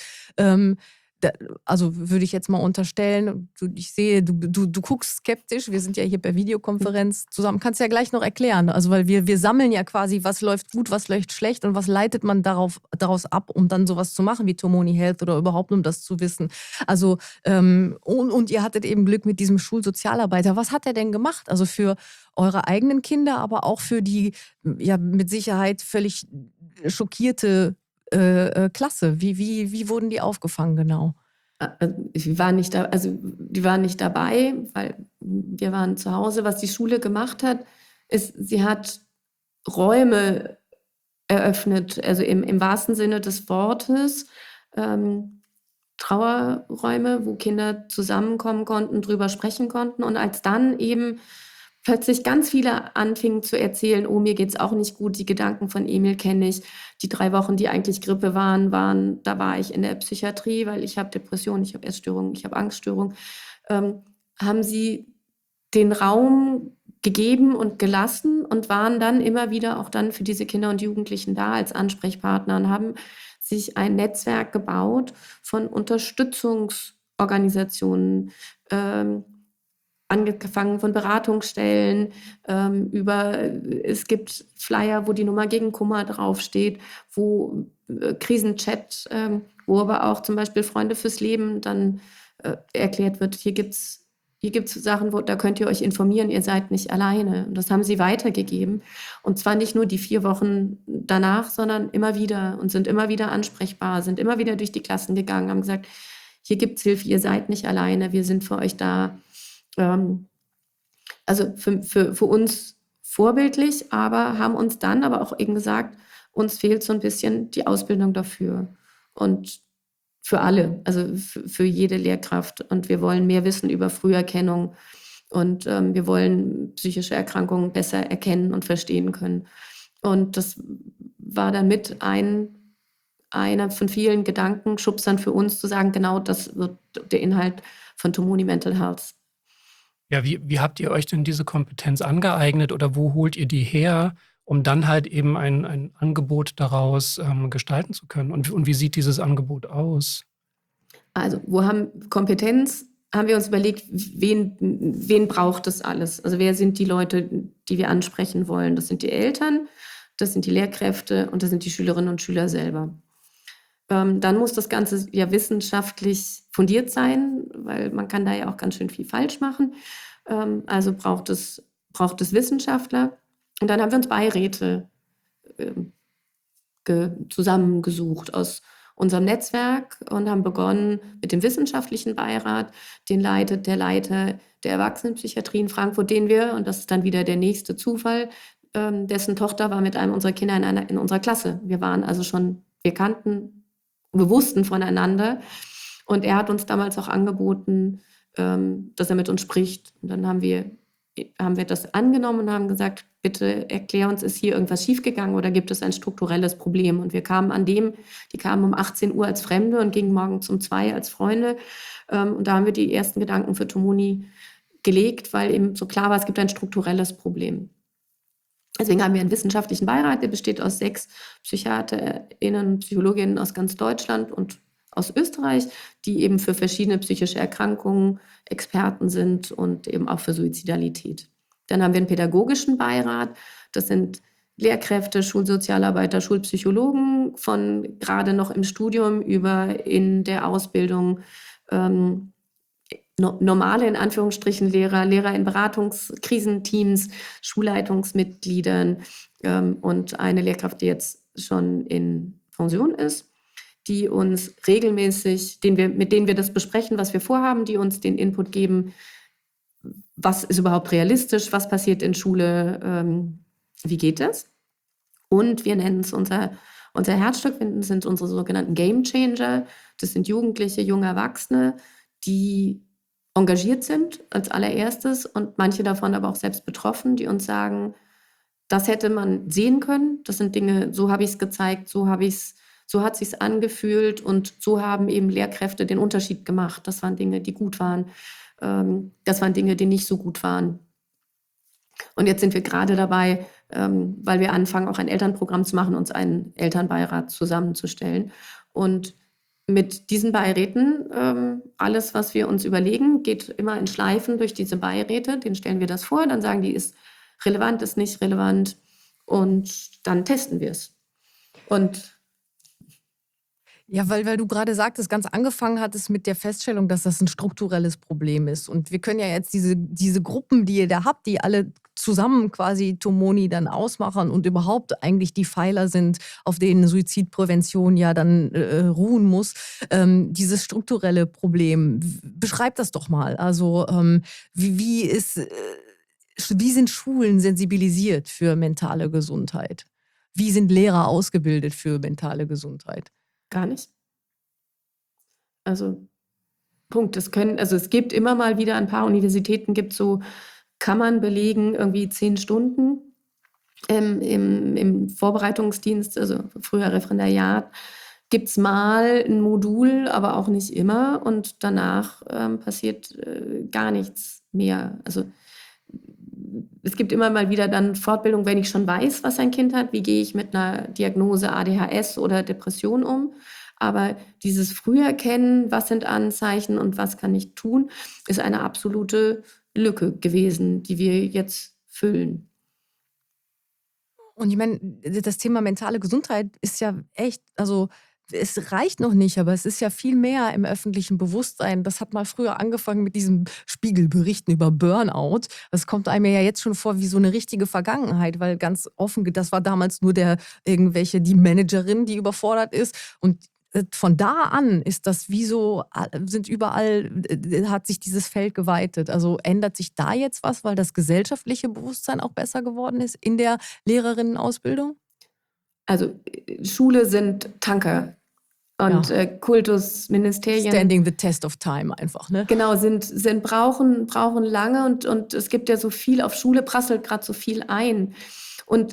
Also würde ich jetzt mal unterstellen, ich sehe, du guckst skeptisch, wir sind ja hier per Videokonferenz zusammen, kannst ja gleich noch erklären, also weil wir sammeln ja quasi, was läuft gut, was läuft schlecht und was leitet man daraus ab, um dann sowas zu machen wie Tomoni Health oder überhaupt um das zu wissen. Also und ihr hattet eben Glück mit diesem Schulsozialarbeiter. Was hat er denn gemacht? Also für eure eigenen Kinder, aber auch für die ja mit Sicherheit völlig schockierte Klasse. Wie wurden die aufgefangen genau? Die waren nicht dabei, weil wir waren zu Hause. Was die Schule gemacht hat, ist, sie hat Räume eröffnet, also im wahrsten Sinne des Wortes, Trauerräume, wo Kinder zusammenkommen konnten, drüber sprechen konnten. Und als dann eben plötzlich ganz viele anfingen zu erzählen, oh, mir geht's auch nicht gut, die Gedanken von Emil kenne ich. Die 3 Wochen, die eigentlich Grippe waren, da war ich in der Psychiatrie, weil ich habe Depressionen, ich habe Essstörungen, ich habe Angststörungen. Haben sie den Raum gegeben und gelassen und waren dann immer wieder auch dann für diese Kinder und Jugendlichen da als Ansprechpartner und haben sich ein Netzwerk gebaut von Unterstützungsorganisationen, angefangen von Beratungsstellen, es gibt Flyer, wo die Nummer gegen Kummer draufsteht, wo Krisenchat, wo aber auch zum Beispiel Freunde fürs Leben dann erklärt wird, hier gibt's Sachen, da könnt ihr euch informieren, ihr seid nicht alleine. Und das haben sie weitergegeben. Und zwar nicht nur die 4 Wochen danach, sondern immer wieder und sind immer wieder ansprechbar, sind immer wieder durch die Klassen gegangen, haben gesagt, hier gibt's Hilfe, ihr seid nicht alleine, wir sind für euch da. Also für uns vorbildlich, aber haben uns dann aber auch eben gesagt, uns fehlt so ein bisschen die Ausbildung dafür. Und für alle, also für jede Lehrkraft. Und wir wollen mehr wissen über Früherkennung und wir wollen psychische Erkrankungen besser erkennen und verstehen können. Und das war dann mit einer von vielen Gedankenschubsern für uns zu sagen, genau das wird der Inhalt von Tomoni Mental Health. Ja, wie habt ihr euch denn diese Kompetenz angeeignet oder wo holt ihr die her, um dann halt eben ein Angebot daraus gestalten zu können? Und wie sieht dieses Angebot aus? Also, Kompetenz, haben wir uns überlegt, wen braucht das alles? Also wer sind die Leute, die wir ansprechen wollen? Das sind die Eltern, das sind die Lehrkräfte und das sind die Schülerinnen und Schüler selber. Dann muss das Ganze ja wissenschaftlich fundiert sein, weil man kann da ja auch ganz schön viel falsch machen. Also braucht es Wissenschaftler. Und dann haben wir uns Beiräte zusammengesucht aus unserem Netzwerk und haben begonnen mit dem wissenschaftlichen Beirat, der Leiter der Erwachsenenpsychiatrie in Frankfurt, und das ist dann wieder der nächste Zufall, dessen Tochter war mit einem unserer Kinder in unserer Klasse. Wir wussten voneinander, und er hat uns damals auch angeboten, dass er mit uns spricht. Und dann haben wir das angenommen und haben gesagt, bitte erklär uns, ist hier irgendwas schiefgegangen oder gibt es ein strukturelles Problem? Und die kamen um 18 Uhr als Fremde und gingen morgens um 2 als Freunde. Und da haben wir die ersten Gedanken für Tomoni gelegt, weil eben so klar war, es gibt ein strukturelles Problem. Deswegen haben wir einen wissenschaftlichen Beirat, der besteht aus 6 PsychiaterInnen, Psychologinnen aus ganz Deutschland und aus Österreich, die eben für verschiedene psychische Erkrankungen Experten sind und eben auch für Suizidalität. Dann haben wir einen pädagogischen Beirat, das sind Lehrkräfte, Schulsozialarbeiter, Schulpsychologen, von gerade noch im Studium über in der Ausbildung, normale, in Anführungsstrichen, Lehrer in Beratungskrisenteams, Schulleitungsmitgliedern und eine Lehrkraft, die jetzt schon in Pension ist, die uns regelmäßig, mit denen wir das besprechen, was wir vorhaben, die uns den Input geben, was ist überhaupt realistisch, was passiert in Schule, wie geht es? Und wir nennen es unser Herzstück, sind unsere sogenannten Game Changer. Das sind Jugendliche, junge Erwachsene, die engagiert sind als allererstes und manche davon aber auch selbst betroffen, die uns sagen, das hätte man sehen können, das sind Dinge, so habe ich es gezeigt, so hat es sich angefühlt und so haben eben Lehrkräfte den Unterschied gemacht. Das waren Dinge, die gut waren. Das waren Dinge, die nicht so gut waren. Und jetzt sind wir gerade dabei, weil wir anfangen, auch ein Elternprogramm zu machen, uns einen Elternbeirat zusammenzustellen. Und mit diesen Beiräten, alles, was wir uns überlegen, geht immer in Schleifen durch diese Beiräte. Denen stellen wir das vor, dann sagen die, ist relevant, ist nicht relevant. Und dann testen wir es. Und ja, weil du gerade sagtest, ganz angefangen hattest mit der Feststellung, dass das ein strukturelles Problem ist. Und wir können ja jetzt diese Gruppen, die ihr da habt, die alle zusammen quasi Tomoni dann ausmachen und überhaupt eigentlich die Pfeiler sind, auf denen Suizidprävention ja dann ruhen muss, dieses strukturelle Problem. Beschreib das doch mal. Also wie sind Schulen sensibilisiert für mentale Gesundheit? Wie sind Lehrer ausgebildet für mentale Gesundheit? gar nicht. Also Punkt. Es gibt immer mal wieder ein paar Universitäten, kann man belegen, irgendwie 10 Stunden im Vorbereitungsdienst, also früher Referendariat, gibt es mal ein Modul, aber auch nicht immer. Und danach passiert gar nichts mehr. Also es gibt immer mal wieder dann Fortbildung, wenn ich schon weiß, was ein Kind hat, wie gehe ich mit einer Diagnose ADHS oder Depression um. Aber dieses Früherkennen, was sind Anzeichen und was kann ich tun, ist eine absolute Lücke gewesen, die wir jetzt füllen. Und ich meine, das Thema mentale Gesundheit ist ja echt, also es reicht noch nicht, aber es ist ja viel mehr im öffentlichen Bewusstsein. Das hat mal früher angefangen mit diesem Spiegelberichten über Burnout. Das kommt einem ja jetzt schon vor wie so eine richtige Vergangenheit, weil ganz offen, das war damals nur die Managerin, die überfordert ist. Und von da an ist das wie so, hat sich dieses Feld geweitet. Also ändert sich da jetzt was, weil das gesellschaftliche Bewusstsein auch besser geworden ist in der Lehrerinnenausbildung? Also Schule sind Tanker und Kultusministerien. Standing the test of time einfach, ne? Genau, brauchen lange und es gibt ja so viel, auf Schule prasselt gerade so viel ein. Und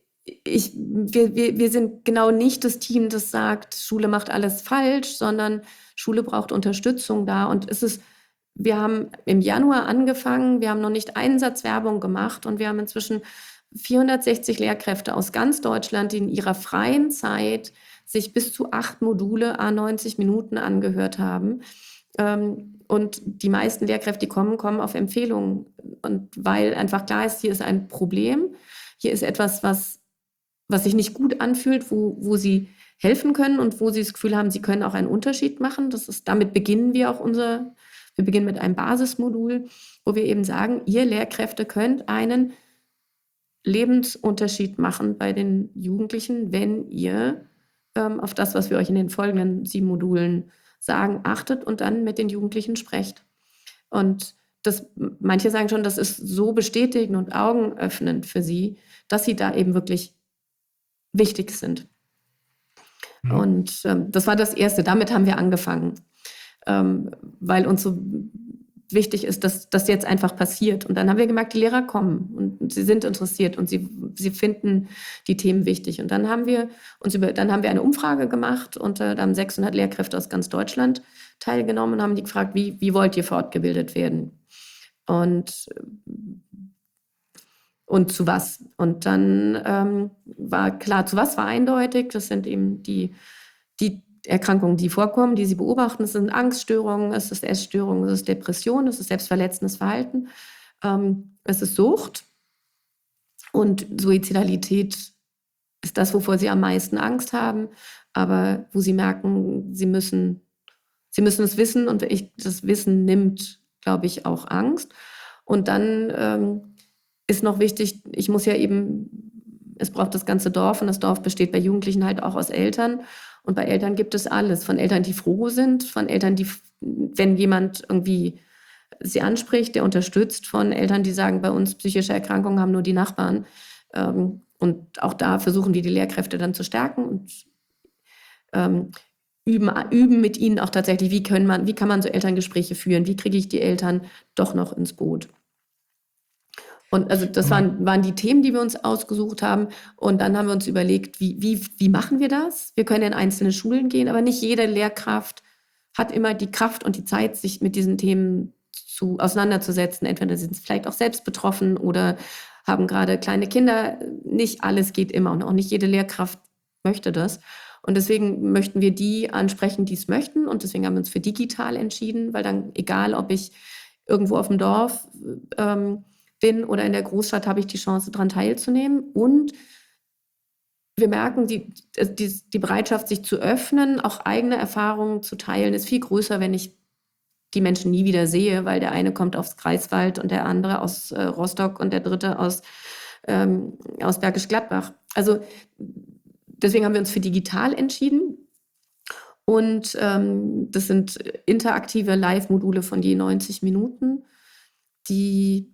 wir sind genau nicht das Team, das sagt, Schule macht alles falsch, sondern Schule braucht Unterstützung da. Und wir haben im Januar angefangen, wir haben noch nicht einen Satz Werbung gemacht und wir haben inzwischen 460 Lehrkräfte aus ganz Deutschland, die in ihrer freien Zeit sich bis zu 8 Module à 90 Minuten angehört haben. Und die meisten Lehrkräfte, die kommen auf Empfehlungen. Und weil einfach klar ist, hier ist ein Problem, hier ist etwas, was sich nicht gut anfühlt, wo sie helfen können und wo sie das Gefühl haben, sie können auch einen Unterschied machen. Damit beginnen wir auch wir beginnen mit einem Basismodul, wo wir eben sagen, ihr Lehrkräfte könnt einen Lebensunterschied machen bei den Jugendlichen, wenn ihr auf das, was wir euch in den folgenden 7 Modulen sagen, achtet und dann mit den Jugendlichen sprecht. Und manche sagen schon, das ist so bestätigend und augenöffnend für sie, dass sie da eben wirklich wichtig sind. Mhm. Und das war das Erste, damit haben wir angefangen, weil uns so wichtig ist, dass das jetzt einfach passiert. Und dann haben wir gemerkt, die Lehrer kommen und sie sind interessiert und sie finden die Themen wichtig. Und dann haben wir eine Umfrage gemacht und da haben 600 Lehrkräfte aus ganz Deutschland teilgenommen und haben die gefragt, wie wollt ihr fortgebildet werden? Und zu was? Und dann war klar, zu was war eindeutig. Das sind eben die Erkrankungen, die vorkommen, die sie beobachten. Es sind Angststörungen, es ist Essstörungen, es ist Depression, es ist selbstverletzendes Verhalten, es ist Sucht. Und Suizidalität ist das, wovor sie am meisten Angst haben, aber wo sie merken, sie müssen es wissen und das Wissen nimmt, glaube ich, auch Angst. Und dann ist noch wichtig, es braucht das ganze Dorf und das Dorf besteht bei Jugendlichen halt auch aus Eltern. Und bei Eltern gibt es alles, von Eltern, die froh sind, von Eltern, die, wenn jemand irgendwie sie anspricht, der unterstützt, von Eltern, die sagen, bei uns psychische Erkrankungen haben nur die Nachbarn. Und auch da versuchen wir die Lehrkräfte dann zu stärken und üben mit ihnen auch tatsächlich, wie kann man so Elterngespräche führen, wie kriege ich die Eltern doch noch ins Boot. Und also das waren die Themen, die wir uns ausgesucht haben. Und dann haben wir uns überlegt, wie machen wir das? Wir können in einzelne Schulen gehen, aber nicht jede Lehrkraft hat immer die Kraft und die Zeit, sich mit diesen Themen auseinanderzusetzen. Entweder sind sie vielleicht auch selbst betroffen oder haben gerade kleine Kinder. Nicht alles geht immer und auch nicht jede Lehrkraft möchte das. Und deswegen möchten wir die ansprechen, die es möchten. Und deswegen haben wir uns für digital entschieden, weil dann, egal ob ich irgendwo auf dem Dorf bin oder in der Großstadt, habe ich die Chance, daran teilzunehmen. Und wir merken, die Bereitschaft, sich zu öffnen, auch eigene Erfahrungen zu teilen, ist viel größer, wenn ich die Menschen nie wieder sehe, weil der eine kommt aus Greifswald und der andere aus Rostock und der dritte aus Bergisch Gladbach. Also deswegen haben wir uns für digital entschieden. Und das sind interaktive Live-Module von je 90 Minuten, die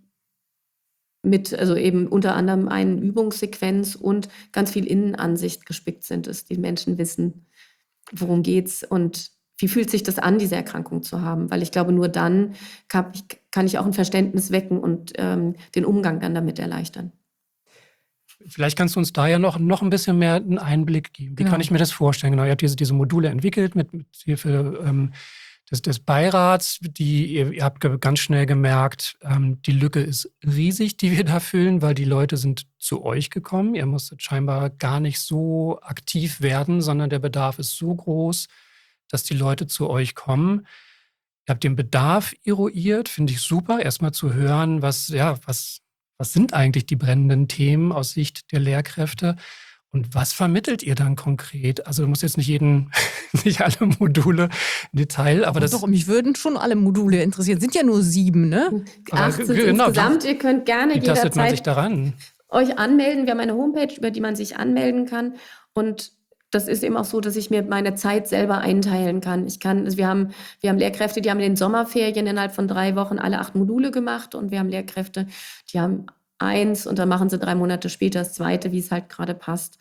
also eben unter anderem eine Übungssequenz und ganz viel Innenansicht gespickt sind, dass die Menschen wissen, worum geht's und wie fühlt sich das an, diese Erkrankung zu haben. Weil ich glaube, nur dann kann ich auch ein Verständnis wecken und den Umgang dann damit erleichtern. Vielleicht kannst du uns da ja noch ein bisschen mehr einen Einblick geben. Wie kann ich mir das vorstellen? Genau, ihr habt diese Module entwickelt mit Hilfe des Beirats. Ihr habt ganz schnell gemerkt, die Lücke ist riesig, die wir da füllen, weil die Leute sind zu euch gekommen. Ihr musstet scheinbar gar nicht so aktiv werden, sondern der Bedarf ist so groß, dass die Leute zu euch kommen. Ihr habt den Bedarf eruiert, finde ich super, erstmal zu hören, was sind eigentlich die brennenden Themen aus Sicht der Lehrkräfte und was vermittelt ihr dann konkret? Also du musst jetzt nicht alle Module im Detail, aber Doch, mich würden schon alle Module interessieren. Sind ja nur 7, ne? 8 sind insgesamt. Ihr könnt gerne wie tastet man sich jederzeit daran? euch anmelden. Wir haben eine Homepage, über die man sich anmelden kann. Und das ist eben auch so, dass ich mir meine Zeit selber einteilen kann. Wir haben Lehrkräfte, die haben in den Sommerferien innerhalb von 3 Wochen alle 8 Module gemacht. Und wir haben Lehrkräfte, die haben 1 und dann machen sie 3 Monate später das 2., wie es halt gerade passt.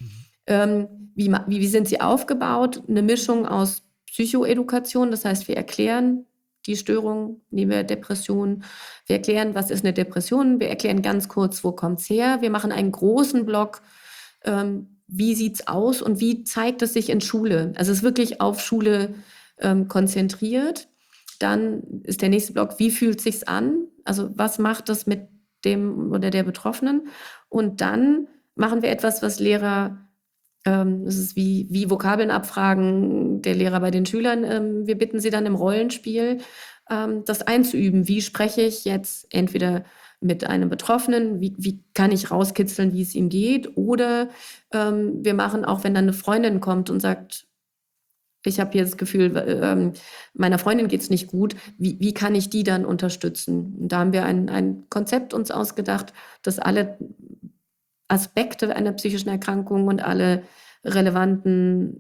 Wie sind sie aufgebaut? Eine Mischung aus Psychoedukation, das heißt, wir erklären die Störung, nehmen wir Depression. Wir erklären, was ist eine Depression. Wir erklären ganz kurz, wo kommt es her. Wir machen einen großen Block, wie sieht es aus und wie zeigt es sich in Schule. Also es ist wirklich auf Schule konzentriert. Dann ist der nächste Block, wie fühlt es sich an? Also was macht das mit dem oder der Betroffenen? Und dann machen wir etwas, was Lehrer, das ist wie Vokabeln abfragen der Lehrer bei den Schülern. Wir bitten sie dann im Rollenspiel, das einzuüben. Wie spreche ich jetzt entweder mit einem Betroffenen, wie kann ich rauskitzeln, wie es ihm geht. Oder wir machen auch, wenn dann eine Freundin kommt und sagt, ich habe hier das Gefühl, meiner Freundin geht es nicht gut, wie kann ich die dann unterstützen? Und da haben wir ein Konzept uns ausgedacht, das alle Aspekte einer psychischen Erkrankung und alle relevanten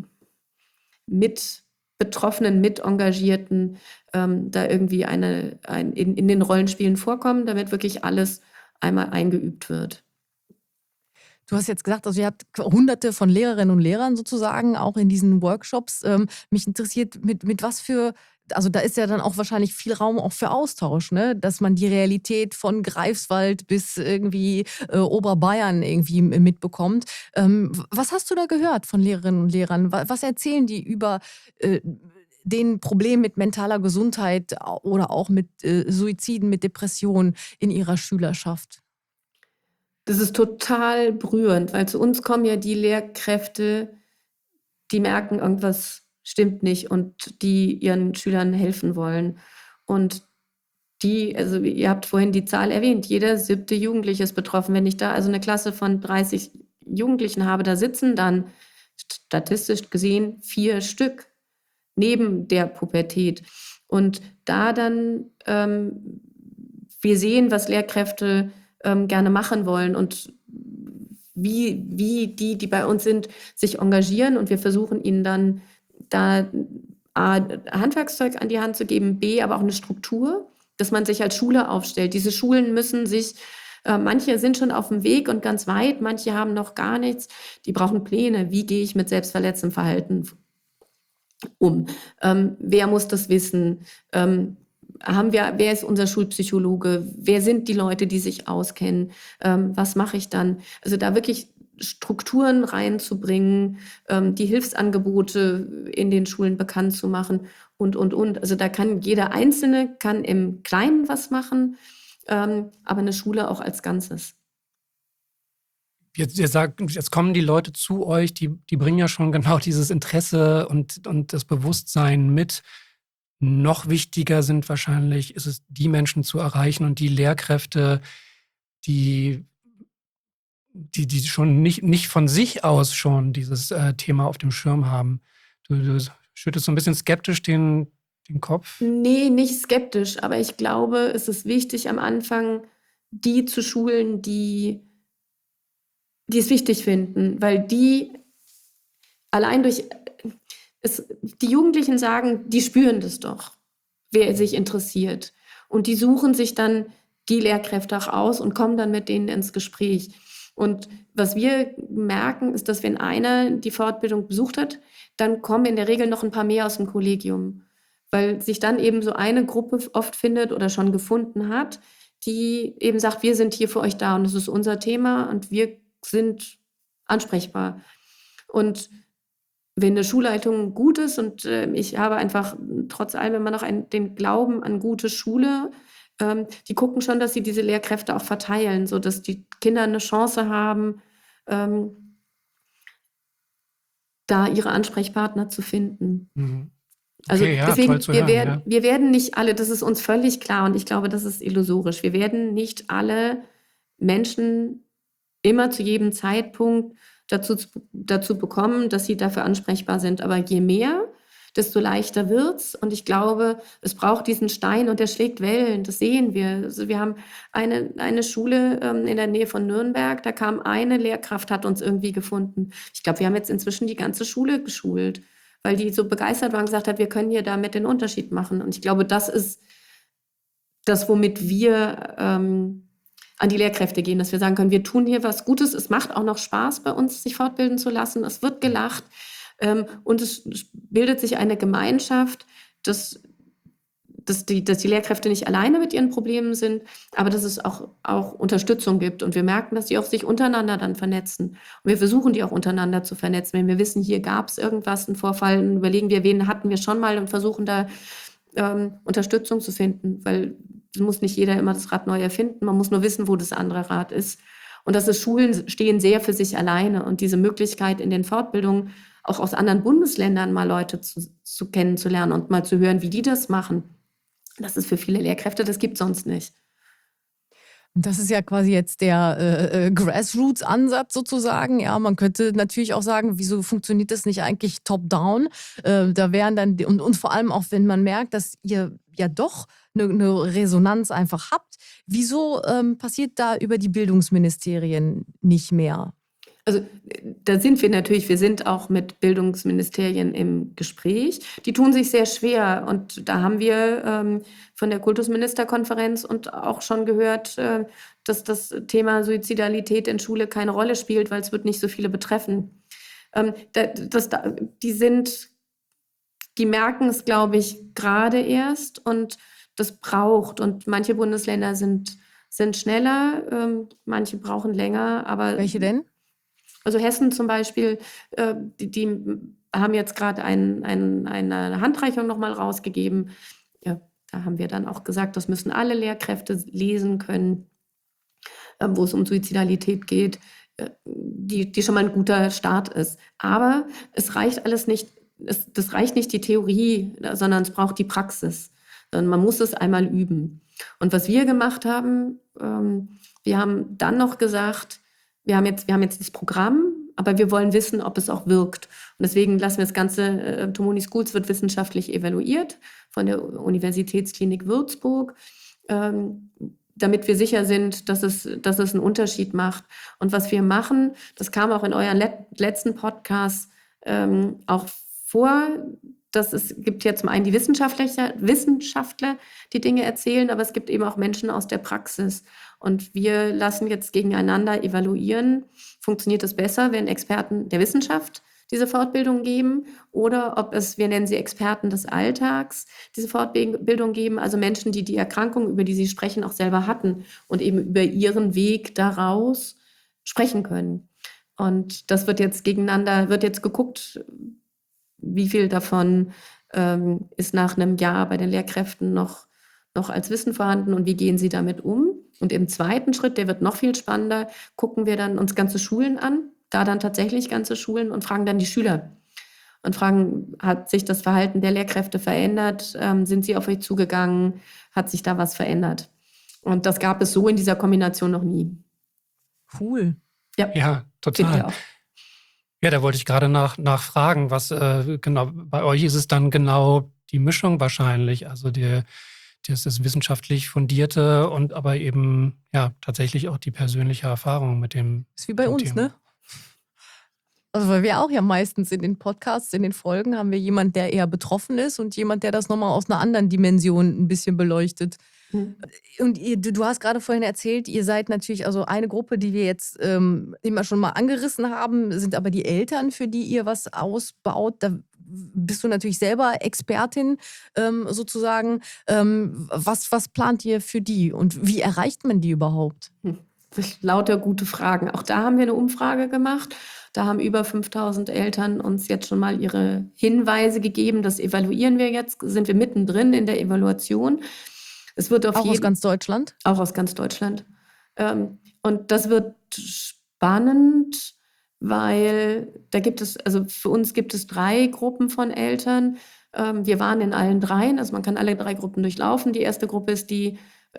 Mitbetroffenen, Mitengagierten da irgendwie in den Rollenspielen vorkommen, damit wirklich alles einmal eingeübt wird. Du hast jetzt gesagt, also ihr habt Hunderte von Lehrerinnen und Lehrern sozusagen auch in diesen Workshops. Mich interessiert, mit was für, also da ist ja dann auch wahrscheinlich viel Raum auch für Austausch, ne? Dass man die Realität von Greifswald bis irgendwie Oberbayern irgendwie mitbekommt. Was hast du da gehört von Lehrerinnen und Lehrern? Was erzählen die über den Problem mit mentaler Gesundheit oder auch mit Suiziden, mit Depressionen in ihrer Schülerschaft? Das ist total berührend, weil zu uns kommen ja die Lehrkräfte, die merken, irgendwas stimmt nicht und die ihren Schülern helfen wollen. Und also ihr habt vorhin die Zahl erwähnt, jeder 7. Jugendliche ist betroffen. Wenn ich da also eine Klasse von 30 Jugendlichen habe, da sitzen dann statistisch gesehen 4 Stück neben der Pubertät. Und da dann, wir sehen, was Lehrkräfte gerne machen wollen und wie die bei uns sind, sich engagieren. Und wir versuchen ihnen dann da A, Handwerkszeug an die Hand zu geben, B, aber auch eine Struktur, dass man sich als Schule aufstellt. Diese Schulen müssen sich, manche sind schon auf dem Weg und ganz weit, manche haben noch gar nichts. Die brauchen Pläne. Wie gehe ich mit selbstverletzendem Verhalten um? Wer muss das wissen? Wer ist unser Schulpsychologe? Wer sind die Leute, die sich auskennen? Was mache ich dann? Also da wirklich Strukturen reinzubringen, die Hilfsangebote in den Schulen bekannt zu machen und. Also da kann jeder Einzelne im Kleinen was machen, aber eine Schule auch als Ganzes. Ihr sagt, jetzt kommen die Leute zu euch, die bringen ja schon genau dieses Interesse und das Bewusstsein mit. Noch wichtiger ist es, die Menschen zu erreichen und die Lehrkräfte, die schon nicht von sich aus schon dieses Thema auf dem Schirm haben. Du schüttest so ein bisschen skeptisch den Kopf. Nee, nicht skeptisch, aber ich glaube, es ist wichtig am Anfang, die zu schulen, die es wichtig finden, weil die allein die Jugendlichen sagen, die spüren das doch, wer sich interessiert. Und die suchen sich dann die Lehrkräfte auch aus und kommen dann mit denen ins Gespräch. Und was wir merken, ist, dass wenn einer die Fortbildung besucht hat, dann kommen in der Regel noch ein paar mehr aus dem Kollegium, weil sich dann eben so eine Gruppe oft findet oder schon gefunden hat, die eben sagt, wir sind hier für euch da und das ist unser Thema und wir sind ansprechbar. Und wenn eine Schulleitung gut ist und ich habe einfach trotz allem immer noch den Glauben an gute Schule, die gucken schon, dass sie diese Lehrkräfte auch verteilen, sodass die Kinder eine Chance haben, da ihre Ansprechpartner zu finden. Mhm. Also Okay, ja, deswegen, toll zu hören, wir werden nicht alle, das ist uns völlig klar und ich glaube, das ist illusorisch, wir werden nicht alle Menschen immer zu jedem Zeitpunkt dazu bekommen, dass sie dafür ansprechbar sind. Aber je mehr, desto leichter wird's. Und ich glaube, es braucht diesen Stein und der schlägt Wellen. Das sehen wir. Also wir haben eine Schule in der Nähe von Nürnberg. Da kam eine Lehrkraft, hat uns irgendwie gefunden. Ich glaube, wir haben jetzt inzwischen die ganze Schule geschult, weil die so begeistert war und gesagt hat, wir können hier damit den Unterschied machen. Und ich glaube, das ist das, womit wir an die Lehrkräfte gehen, dass wir sagen können, wir tun hier was Gutes, es macht auch noch Spaß bei uns, sich fortbilden zu lassen, es wird gelacht und es bildet sich eine Gemeinschaft, dass die Lehrkräfte nicht alleine mit ihren Problemen sind, aber dass es auch Unterstützung gibt und wir merken, dass die auch sich untereinander dann vernetzen und wir versuchen, die auch untereinander zu vernetzen. Wenn wir wissen, hier gab es irgendwas, einen Vorfall, dann überlegen wir, wen hatten wir schon mal und versuchen da Unterstützung zu finden, weil es muss nicht jeder immer das Rad neu erfinden, man muss nur wissen, wo das andere Rad ist. Und Schulen stehen sehr für sich alleine und diese Möglichkeit in den Fortbildungen auch aus anderen Bundesländern mal Leute zu kennenzulernen und mal zu hören, wie die das machen, das ist für viele Lehrkräfte, das gibt es sonst nicht. Und das ist ja quasi jetzt der Grassroots-Ansatz sozusagen. Ja, man könnte natürlich auch sagen, wieso funktioniert das nicht eigentlich top-down? Da wären dann, und vor allem auch, wenn man merkt, dass ihr ja doch eine Resonanz einfach habt, wieso passiert da über die Bildungsministerien nicht mehr? Also da sind wir natürlich, wir sind auch mit Bildungsministerien im Gespräch. Die tun sich sehr schwer und da haben wir von der Kultusministerkonferenz und auch schon gehört, dass das Thema Suizidalität in Schule keine Rolle spielt, weil es wird nicht so viele betreffen. Die merken es, glaube ich, gerade erst und das braucht. Und manche Bundesländer sind schneller, manche brauchen länger, aber Welche denn? also Hessen zum Beispiel, die haben jetzt gerade eine Handreichung nochmal rausgegeben. Ja, da haben wir dann auch gesagt, das müssen alle Lehrkräfte lesen können, wo es um Suizidalität geht, die schon mal ein guter Start ist. Aber es reicht alles nicht, das reicht nicht die Theorie, sondern es braucht die Praxis. Man muss es einmal üben. Und was wir gemacht haben, wir haben dann noch gesagt, wir haben jetzt das Programm, aber wir wollen wissen, ob es auch wirkt. Und deswegen lassen wir das Ganze, Tomoni Schools wird wissenschaftlich evaluiert von der Universitätsklinik Würzburg, damit wir sicher sind, dass es einen Unterschied macht. Und was wir machen, das kam auch in euren letzten Podcast auch vor, dass es gibt ja zum einen die Wissenschaftler, die Dinge erzählen, aber es gibt eben auch Menschen aus der Praxis. Und wir lassen jetzt gegeneinander evaluieren, funktioniert es besser, wenn Experten der Wissenschaft diese Fortbildung geben oder ob es, wir nennen sie Experten des Alltags, diese Fortbildung geben, also Menschen, die die Erkrankung, über die sie sprechen, auch selber hatten und eben über ihren Weg daraus sprechen können. Und das wird jetzt geguckt, wie viel davon ist nach einem Jahr bei den Lehrkräften noch als Wissen vorhanden und wie gehen sie damit um. Und im zweiten Schritt, der wird noch viel spannender, gucken wir dann uns ganze Schulen an, da dann tatsächlich ganze Schulen und fragen dann die Schüler und fragen, hat sich das Verhalten der Lehrkräfte verändert? Sind sie auf euch zugegangen? Hat sich da was verändert? Und das gab es so in dieser Kombination noch nie. Cool. Ja, total. Finden wir auch. Ja, da wollte ich gerade nachfragen, was genau, bei euch ist es dann genau die Mischung wahrscheinlich, also das wissenschaftlich fundierte und aber eben ja tatsächlich auch die persönliche Erfahrung mit dem Ist wie bei dem uns, Thema. ne? Also weil wir auch ja meistens in den Podcasts, in den Folgen haben wir jemand, der eher betroffen ist und jemand, der das nochmal aus einer anderen Dimension ein bisschen beleuchtet. Mhm. Und du hast gerade vorhin erzählt, ihr seid natürlich, also eine Gruppe, die wir jetzt immer schon mal angerissen haben, sind aber die Eltern, für die ihr was ausbaut. Da bist du natürlich selber Expertin sozusagen. Was plant ihr für die und wie erreicht man die überhaupt? Lauter gute Fragen. Auch da haben wir eine Umfrage gemacht. Da haben über 5000 Eltern uns jetzt schon mal ihre Hinweise gegeben. Das evaluieren wir jetzt. Sind wir mittendrin in der Evaluation. Es wird Auch aus ganz Deutschland? Auch aus ganz Deutschland. Und das wird spannend, weil für uns gibt es 3 Gruppen von Eltern. Wir waren in allen 3, also man kann alle 3 Gruppen durchlaufen. Die erste Gruppe ist die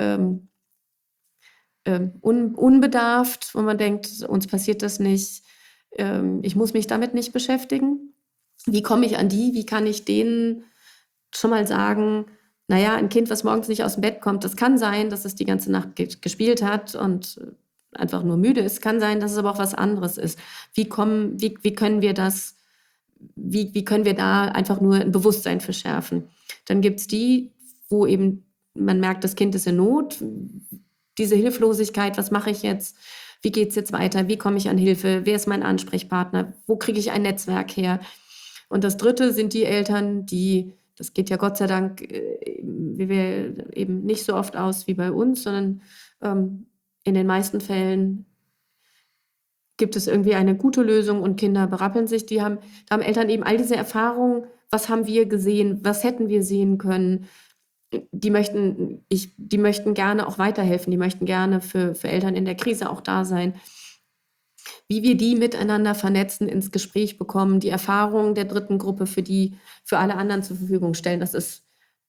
unbedarft, wo man denkt, uns passiert das nicht, ich muss mich damit nicht beschäftigen. Wie komme ich an die? Wie kann ich denen schon mal sagen, naja, ein Kind, was morgens nicht aus dem Bett kommt, das kann sein, dass es die ganze Nacht gespielt hat und einfach nur müde ist. Kann sein, dass es aber auch was anderes ist. Wie können wir da einfach nur ein Bewusstsein für schärfen? Dann gibt es die, wo eben man merkt, das Kind ist in Not. Diese Hilflosigkeit, was mache ich jetzt? Wie geht es jetzt weiter? Wie komme ich an Hilfe? Wer ist mein Ansprechpartner? Wo kriege ich ein Netzwerk her? Und das Dritte sind die Eltern, das geht ja Gott sei Dank, wie wir eben nicht so oft aus wie bei uns, sondern in den meisten Fällen gibt es irgendwie eine gute Lösung und Kinder berappeln sich. Da haben Eltern eben all diese Erfahrungen. Was haben wir gesehen? Was hätten wir sehen können? Die möchten gerne auch weiterhelfen. Die möchten gerne für Eltern in der Krise auch da sein. Wie wir die miteinander vernetzen, ins Gespräch bekommen, die Erfahrungen der dritten Gruppe für alle anderen zur Verfügung stellen, das ist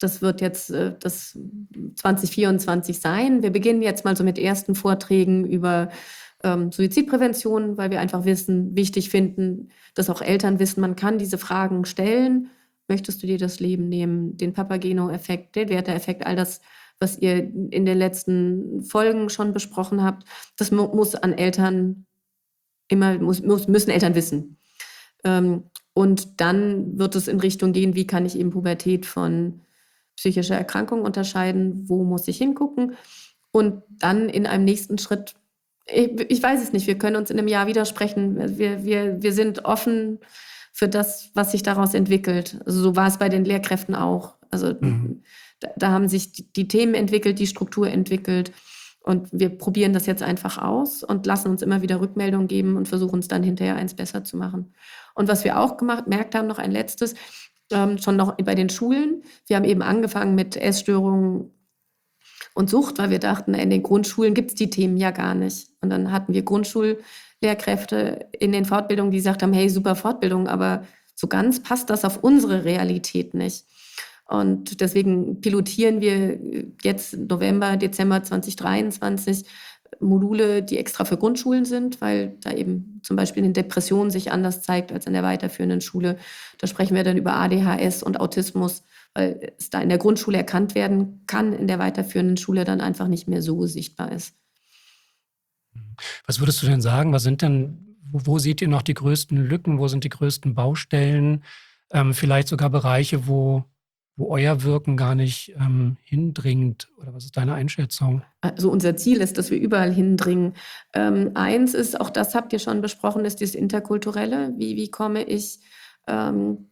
Das wird jetzt das 2024 sein. Wir beginnen jetzt mal so mit ersten Vorträgen über Suizidprävention, weil wir einfach wichtig finden, dass auch Eltern wissen, man kann diese Fragen stellen. Möchtest du dir das Leben nehmen? Den Papageno-Effekt, den Werther-Effekt, all das, was ihr in den letzten Folgen schon besprochen habt, das muss an Eltern müssen Eltern wissen. Und dann wird es in Richtung gehen, wie kann ich eben Pubertät von psychischer Erkrankung unterscheiden, wo muss ich hingucken? Und dann in einem nächsten Schritt, ich weiß es nicht, wir können uns in einem Jahr widersprechen. Wir sind offen für das, was sich daraus entwickelt. Also so war es bei den Lehrkräften auch. Also da haben sich die Themen entwickelt, die Struktur entwickelt. Und wir probieren das jetzt einfach aus und lassen uns immer wieder Rückmeldungen geben und versuchen es dann hinterher eins besser zu machen. Und was wir auch gemerkt haben, noch ein letztes, schon noch bei den Schulen. Wir haben eben angefangen mit Essstörungen und Sucht, weil wir dachten, in den Grundschulen gibt es die Themen ja gar nicht. Und dann hatten wir Grundschullehrkräfte in den Fortbildungen, die gesagt haben, hey, super Fortbildung, aber so ganz passt das auf unsere Realität nicht. Und deswegen pilotieren wir jetzt November, Dezember 2023 Module, die extra für Grundschulen sind, weil da eben zum Beispiel eine Depression sich anders zeigt als in der weiterführenden Schule. Da sprechen wir dann über ADHS und Autismus, weil es da in der Grundschule erkannt werden kann, in der weiterführenden Schule dann einfach nicht mehr so sichtbar ist. Was würdest du denn sagen? Wo seht ihr noch die größten Lücken? Wo sind die größten Baustellen? Vielleicht sogar Bereiche, wo euer Wirken gar nicht hindringt? Oder was ist deine Einschätzung? Also unser Ziel ist, dass wir überall hindringen. Eins ist, auch das habt ihr schon besprochen, ist das Interkulturelle. Wie komme ich an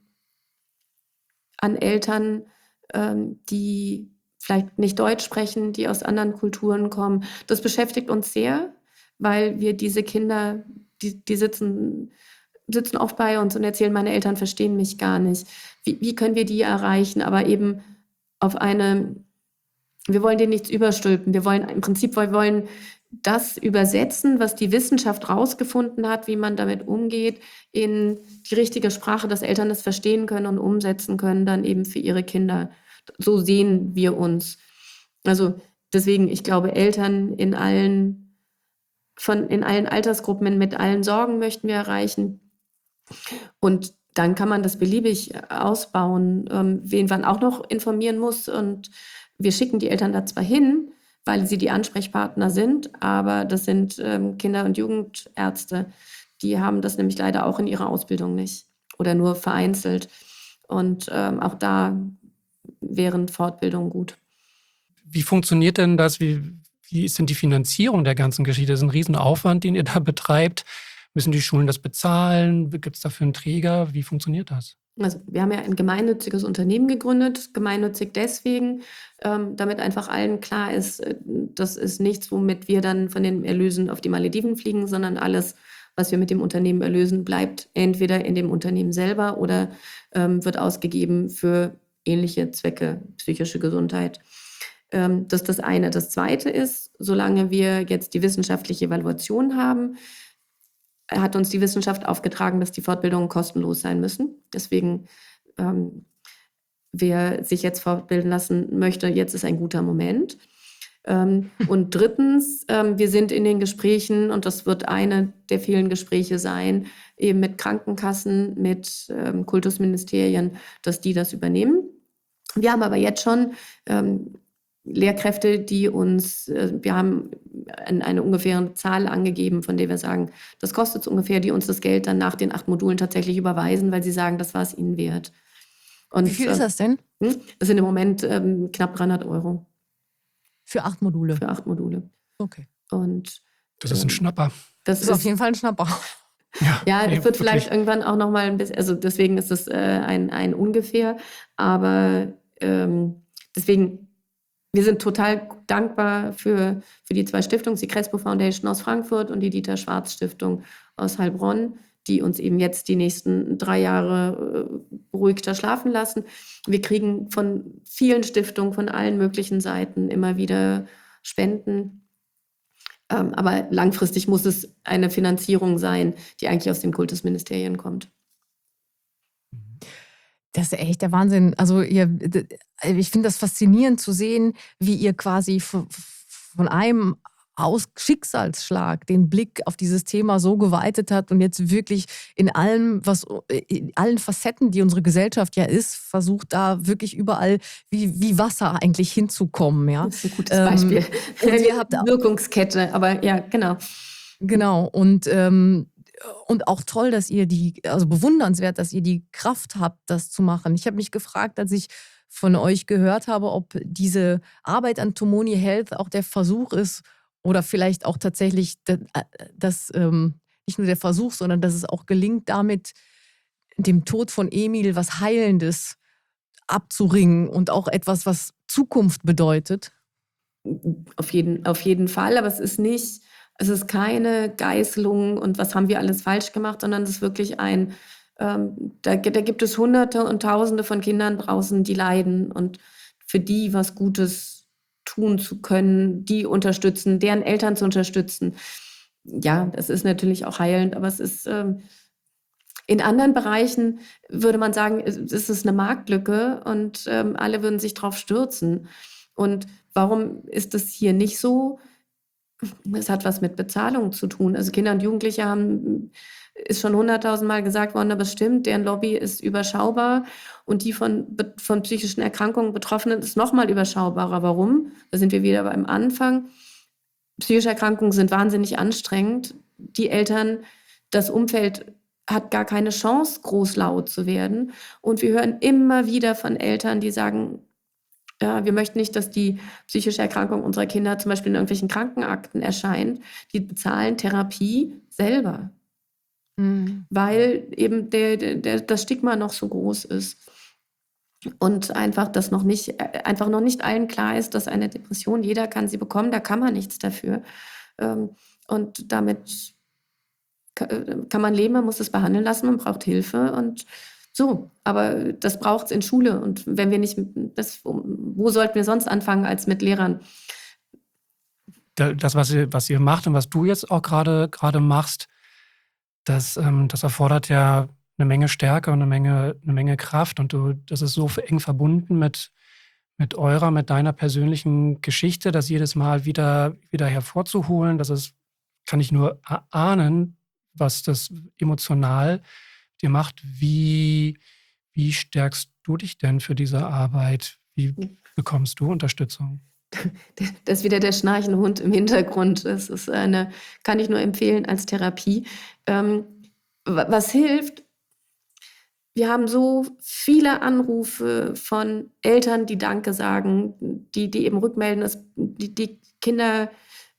Eltern, die vielleicht nicht Deutsch sprechen, die aus anderen Kulturen kommen? Das beschäftigt uns sehr, weil wir diese Kinder, die sitzen oft bei uns und erzählen, meine Eltern verstehen mich gar nicht. Wie können wir die erreichen? Aber eben wir wollen denen nichts überstülpen. Wir wollen das übersetzen, was die Wissenschaft rausgefunden hat, wie man damit umgeht, in die richtige Sprache, dass Eltern das verstehen können und umsetzen können, dann eben für ihre Kinder. So sehen wir uns. Also deswegen, ich glaube, Eltern in allen Altersgruppen, mit allen Sorgen möchten wir erreichen. Und dann kann man das beliebig ausbauen, wen man auch noch informieren muss. Und wir schicken die Eltern da zwar hin, weil sie die Ansprechpartner sind, aber das sind Kinder- und Jugendärzte. Die haben das nämlich leider auch in ihrer Ausbildung nicht oder nur vereinzelt. Und auch da wären Fortbildungen gut. Wie funktioniert denn das? Wie ist denn die Finanzierung der ganzen Geschichte? Das ist ein Riesenaufwand, den ihr da betreibt. Müssen die Schulen das bezahlen? Gibt es dafür einen Träger? Wie funktioniert das? Also wir haben ja ein gemeinnütziges Unternehmen gegründet, gemeinnützig deswegen, damit einfach allen klar ist, das ist nichts, womit wir dann von den Erlösen auf die Malediven fliegen, sondern alles, was wir mit dem Unternehmen erlösen, bleibt entweder in dem Unternehmen selber oder wird ausgegeben für ähnliche Zwecke, psychische Gesundheit. Das ist das eine. Das zweite ist, solange wir jetzt die wissenschaftliche Evaluation haben, hat uns die Wissenschaft aufgetragen, dass die Fortbildungen kostenlos sein müssen. Deswegen, wer sich jetzt fortbilden lassen möchte, jetzt ist ein guter Moment. Und drittens, wir sind in den Gesprächen, und das wird eine der vielen Gespräche sein, eben mit Krankenkassen, mit Kultusministerien, dass die das übernehmen. Wir haben aber jetzt schon Lehrkräfte, die wir haben eine ungefähre Zahl angegeben, von der wir sagen, das kostet es ungefähr, die uns das Geld dann nach den 8 Modulen tatsächlich überweisen, weil sie sagen, das war es ihnen wert. Und, wie viel ist das denn? Das sind im Moment knapp 300 €. Für 8 Module? Für 8 Module. Okay. Und das ist ein Schnapper. Das ist auf jeden Fall ein Schnapper. Ja, es wird vielleicht irgendwann auch noch mal ein bisschen, also deswegen ist es ein ungefähr, aber deswegen, wir sind total dankbar für die 2 Stiftungen, die Crespo Foundation aus Frankfurt und die Dieter Schwarz Stiftung aus Heilbronn, die uns eben jetzt die nächsten 3 Jahre beruhigter schlafen lassen. Wir kriegen von vielen Stiftungen, von allen möglichen Seiten immer wieder Spenden. Aber langfristig muss es eine Finanzierung sein, die eigentlich aus den Kultusministerien kommt. Das ist echt der Wahnsinn. Also ich finde das faszinierend zu sehen, wie ihr quasi von einem Schicksalsschlag den Blick auf dieses Thema so geweitet hat und jetzt wirklich in allem, in allen Facetten, die unsere Gesellschaft ja ist, versucht da wirklich überall wie Wasser eigentlich hinzukommen. Ja? Das ist ein gutes Beispiel. Und ihr habt Wirkungskette, aber ja, genau. Genau, und auch toll, dass ihr also bewundernswert, dass ihr die Kraft habt, das zu machen. Ich habe mich gefragt, als ich von euch gehört habe, ob diese Arbeit an Tomoni Health auch der Versuch ist oder vielleicht auch tatsächlich nicht nur der Versuch, sondern dass es auch gelingt, damit dem Tod von Emil was Heilendes abzuringen und auch etwas, was Zukunft bedeutet. Auf jeden Fall, aber es ist keine Geißelung und was haben wir alles falsch gemacht, sondern es ist wirklich da gibt es Hunderte und Tausende von Kindern draußen, die leiden und für die was Gutes tun zu können, die unterstützen, deren Eltern zu unterstützen. Ja, das ist natürlich auch heilend, aber es ist in anderen Bereichen würde man sagen, es ist eine Marktlücke und alle würden sich drauf stürzen. Und warum ist das hier nicht so? Es hat was mit Bezahlung zu tun. Also Kinder und Jugendliche ist schon 100.000 Mal gesagt worden, aber es stimmt, deren Lobby ist überschaubar und die von psychischen Erkrankungen Betroffenen ist noch mal überschaubarer. Warum? Da sind wir wieder beim Anfang. Psychische Erkrankungen sind wahnsinnig anstrengend. Die Eltern, das Umfeld hat gar keine Chance, groß laut zu werden. Und wir hören immer wieder von Eltern, die sagen, ja, wir möchten nicht, dass die psychische Erkrankung unserer Kinder zum Beispiel in irgendwelchen Krankenakten erscheint. Die bezahlen Therapie selber, weil eben das Stigma noch so groß ist. Und einfach noch nicht allen klar ist, dass eine Depression, jeder kann sie bekommen, da kann man nichts dafür. Und damit kann man leben, man muss es behandeln lassen, man braucht Hilfe und so, aber das braucht es in Schule. Und wenn wir nicht, wo sollten wir sonst anfangen als mit Lehrern? Das, was ihr macht und was du jetzt auch gerade machst, das erfordert ja eine Menge Stärke und eine Menge Kraft. Und das ist so eng verbunden mit deiner persönlichen Geschichte, das jedes Mal wieder hervorzuholen. Kann ich nur ahnen, was das emotional dir macht. Wie stärkst du dich denn für diese Arbeit? Wie bekommst du Unterstützung? Das ist wieder der schnarchende Hund im Hintergrund. Das ist kann ich nur empfehlen als Therapie. Was hilft? Wir haben so viele Anrufe von Eltern, die Danke sagen, die eben rückmelden, dass die Kinder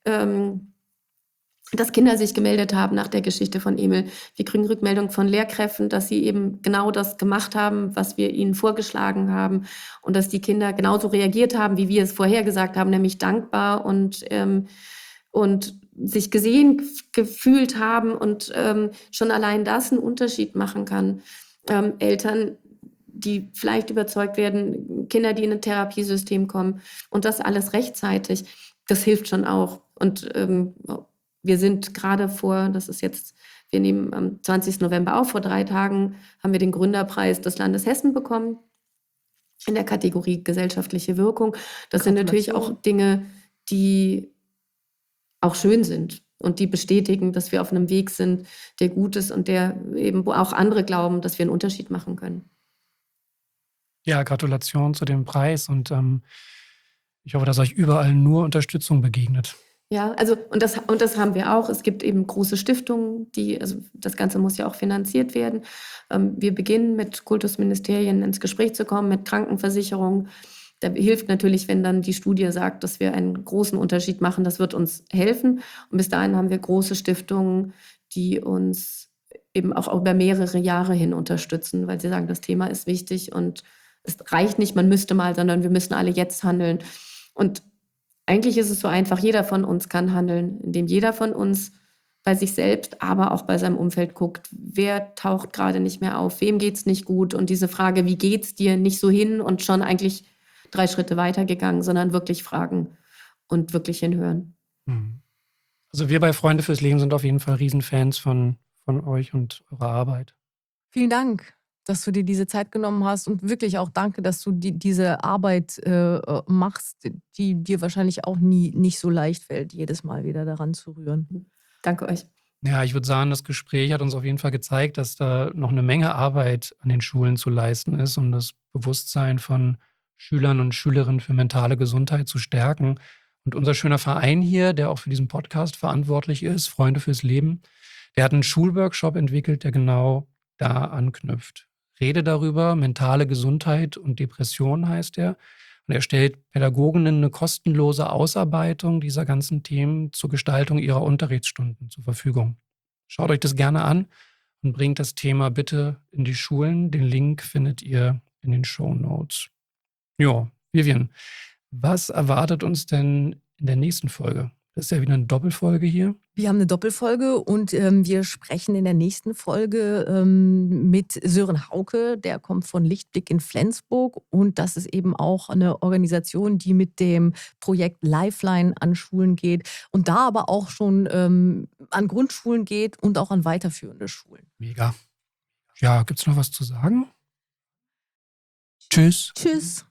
dass Kinder sich gemeldet haben nach der Geschichte von Emil. Wir kriegen Rückmeldung von Lehrkräften, dass sie eben genau das gemacht haben, was wir ihnen vorgeschlagen haben und dass die Kinder genauso reagiert haben, wie wir es vorher gesagt haben, nämlich dankbar und sich gesehen gefühlt haben und schon allein das einen Unterschied machen kann. Eltern, die vielleicht überzeugt werden, Kinder, die in ein Therapiesystem kommen und das alles rechtzeitig, das hilft schon auch. Und wir sind gerade wir nehmen am 20. November auf, vor 3 Tagen haben wir den Gründerpreis des Landes Hessen bekommen in der Kategorie gesellschaftliche Wirkung. Das sind natürlich auch Dinge, die auch schön sind und die bestätigen, dass wir auf einem Weg sind, der gut ist und der eben, wo auch andere glauben, dass wir einen Unterschied machen können. Ja, Gratulation zu dem Preis und ich hoffe, dass euch überall nur Unterstützung begegnet. Ja, also und das haben wir auch. Es gibt eben große Stiftungen, also das Ganze muss ja auch finanziert werden. Wir beginnen mit Kultusministerien ins Gespräch zu kommen, mit Krankenversicherungen. Da hilft natürlich, wenn dann die Studie sagt, dass wir einen großen Unterschied machen. Das wird uns helfen. Und bis dahin haben wir große Stiftungen, die uns eben auch über mehrere Jahre hin unterstützen, weil sie sagen, das Thema ist wichtig und es reicht nicht, man müsste mal, sondern wir müssen alle jetzt handeln. Und eigentlich ist es so einfach, jeder von uns kann handeln, indem jeder von uns bei sich selbst, aber auch bei seinem Umfeld guckt, wer taucht gerade nicht mehr auf, wem geht's nicht gut und diese Frage, wie geht's dir, nicht so hin und schon eigentlich 3 Schritte weitergegangen, sondern wirklich fragen und wirklich hinhören. Also wir bei Freunde fürs Leben sind auf jeden Fall Riesenfans von euch und eurer Arbeit. Vielen Dank. dass du dir diese Zeit genommen hast und wirklich auch danke, dass du diese Arbeit machst, die dir wahrscheinlich auch nicht so leicht fällt, jedes Mal wieder daran zu rühren. Danke euch. Ja, ich würde sagen, das Gespräch hat uns auf jeden Fall gezeigt, dass da noch eine Menge Arbeit an den Schulen zu leisten ist, um das Bewusstsein von Schülern und Schülerinnen für mentale Gesundheit zu stärken. Und unser schöner Verein hier, der auch für diesen Podcast verantwortlich ist, Freunde fürs Leben, der hat einen Schulworkshop entwickelt, der genau da anknüpft. Rede darüber, mentale Gesundheit und Depression heißt er. Und er stellt Pädagoginnen eine kostenlose Ausarbeitung dieser ganzen Themen zur Gestaltung ihrer Unterrichtsstunden zur Verfügung. Schaut euch das gerne an und bringt das Thema bitte in die Schulen. Den Link findet ihr in den Shownotes. Ja, Vivian, was erwartet uns denn in der nächsten Folge? Das ist ja wieder eine Doppelfolge hier. Wir haben eine Doppelfolge und wir sprechen in der nächsten Folge mit Sören Hauke. Der kommt von Lichtblick in Flensburg und das ist eben auch eine Organisation, die mit dem Projekt Lifeline an Schulen geht und da aber auch schon an Grundschulen geht und auch an weiterführende Schulen. Mega. Ja, gibt's noch was zu sagen? Tschüss. Tschüss.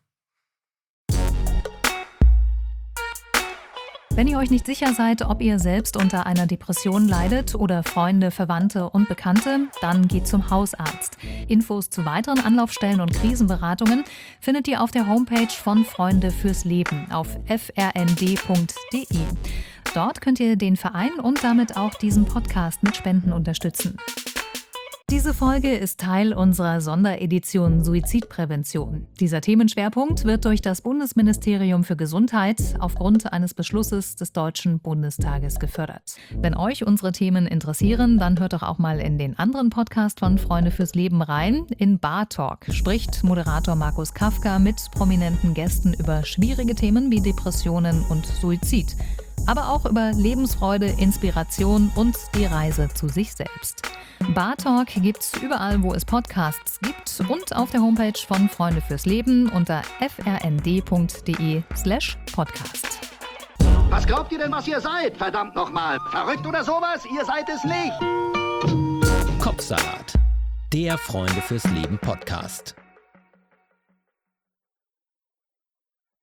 Wenn ihr euch nicht sicher seid, ob ihr selbst unter einer Depression leidet oder Freunde, Verwandte und Bekannte, dann geht zum Hausarzt. Infos zu weiteren Anlaufstellen und Krisenberatungen findet ihr auf der Homepage von Freunde fürs Leben auf frnd.de. Dort könnt ihr den Verein und damit auch diesen Podcast mit Spenden unterstützen. Diese Folge ist Teil unserer Sonderedition Suizidprävention. Dieser Themenschwerpunkt wird durch das Bundesministerium für Gesundheit aufgrund eines Beschlusses des Deutschen Bundestages gefördert. Wenn euch unsere Themen interessieren, dann hört doch auch mal in den anderen Podcast von Freunde fürs Leben rein. In Bar Talk spricht Moderator Markus Kafka mit prominenten Gästen über schwierige Themen wie Depressionen und Suizid. Aber auch über Lebensfreude, Inspiration und die Reise zu sich selbst. Bar Talk gibt's überall, wo es Podcasts gibt und auf der Homepage von Freunde fürs Leben unter frnd.de/podcast. Was glaubt ihr denn, was ihr seid? Verdammt nochmal. Verrückt oder sowas? Ihr seid es nicht. Kopfsalat, der Freunde fürs Leben Podcast.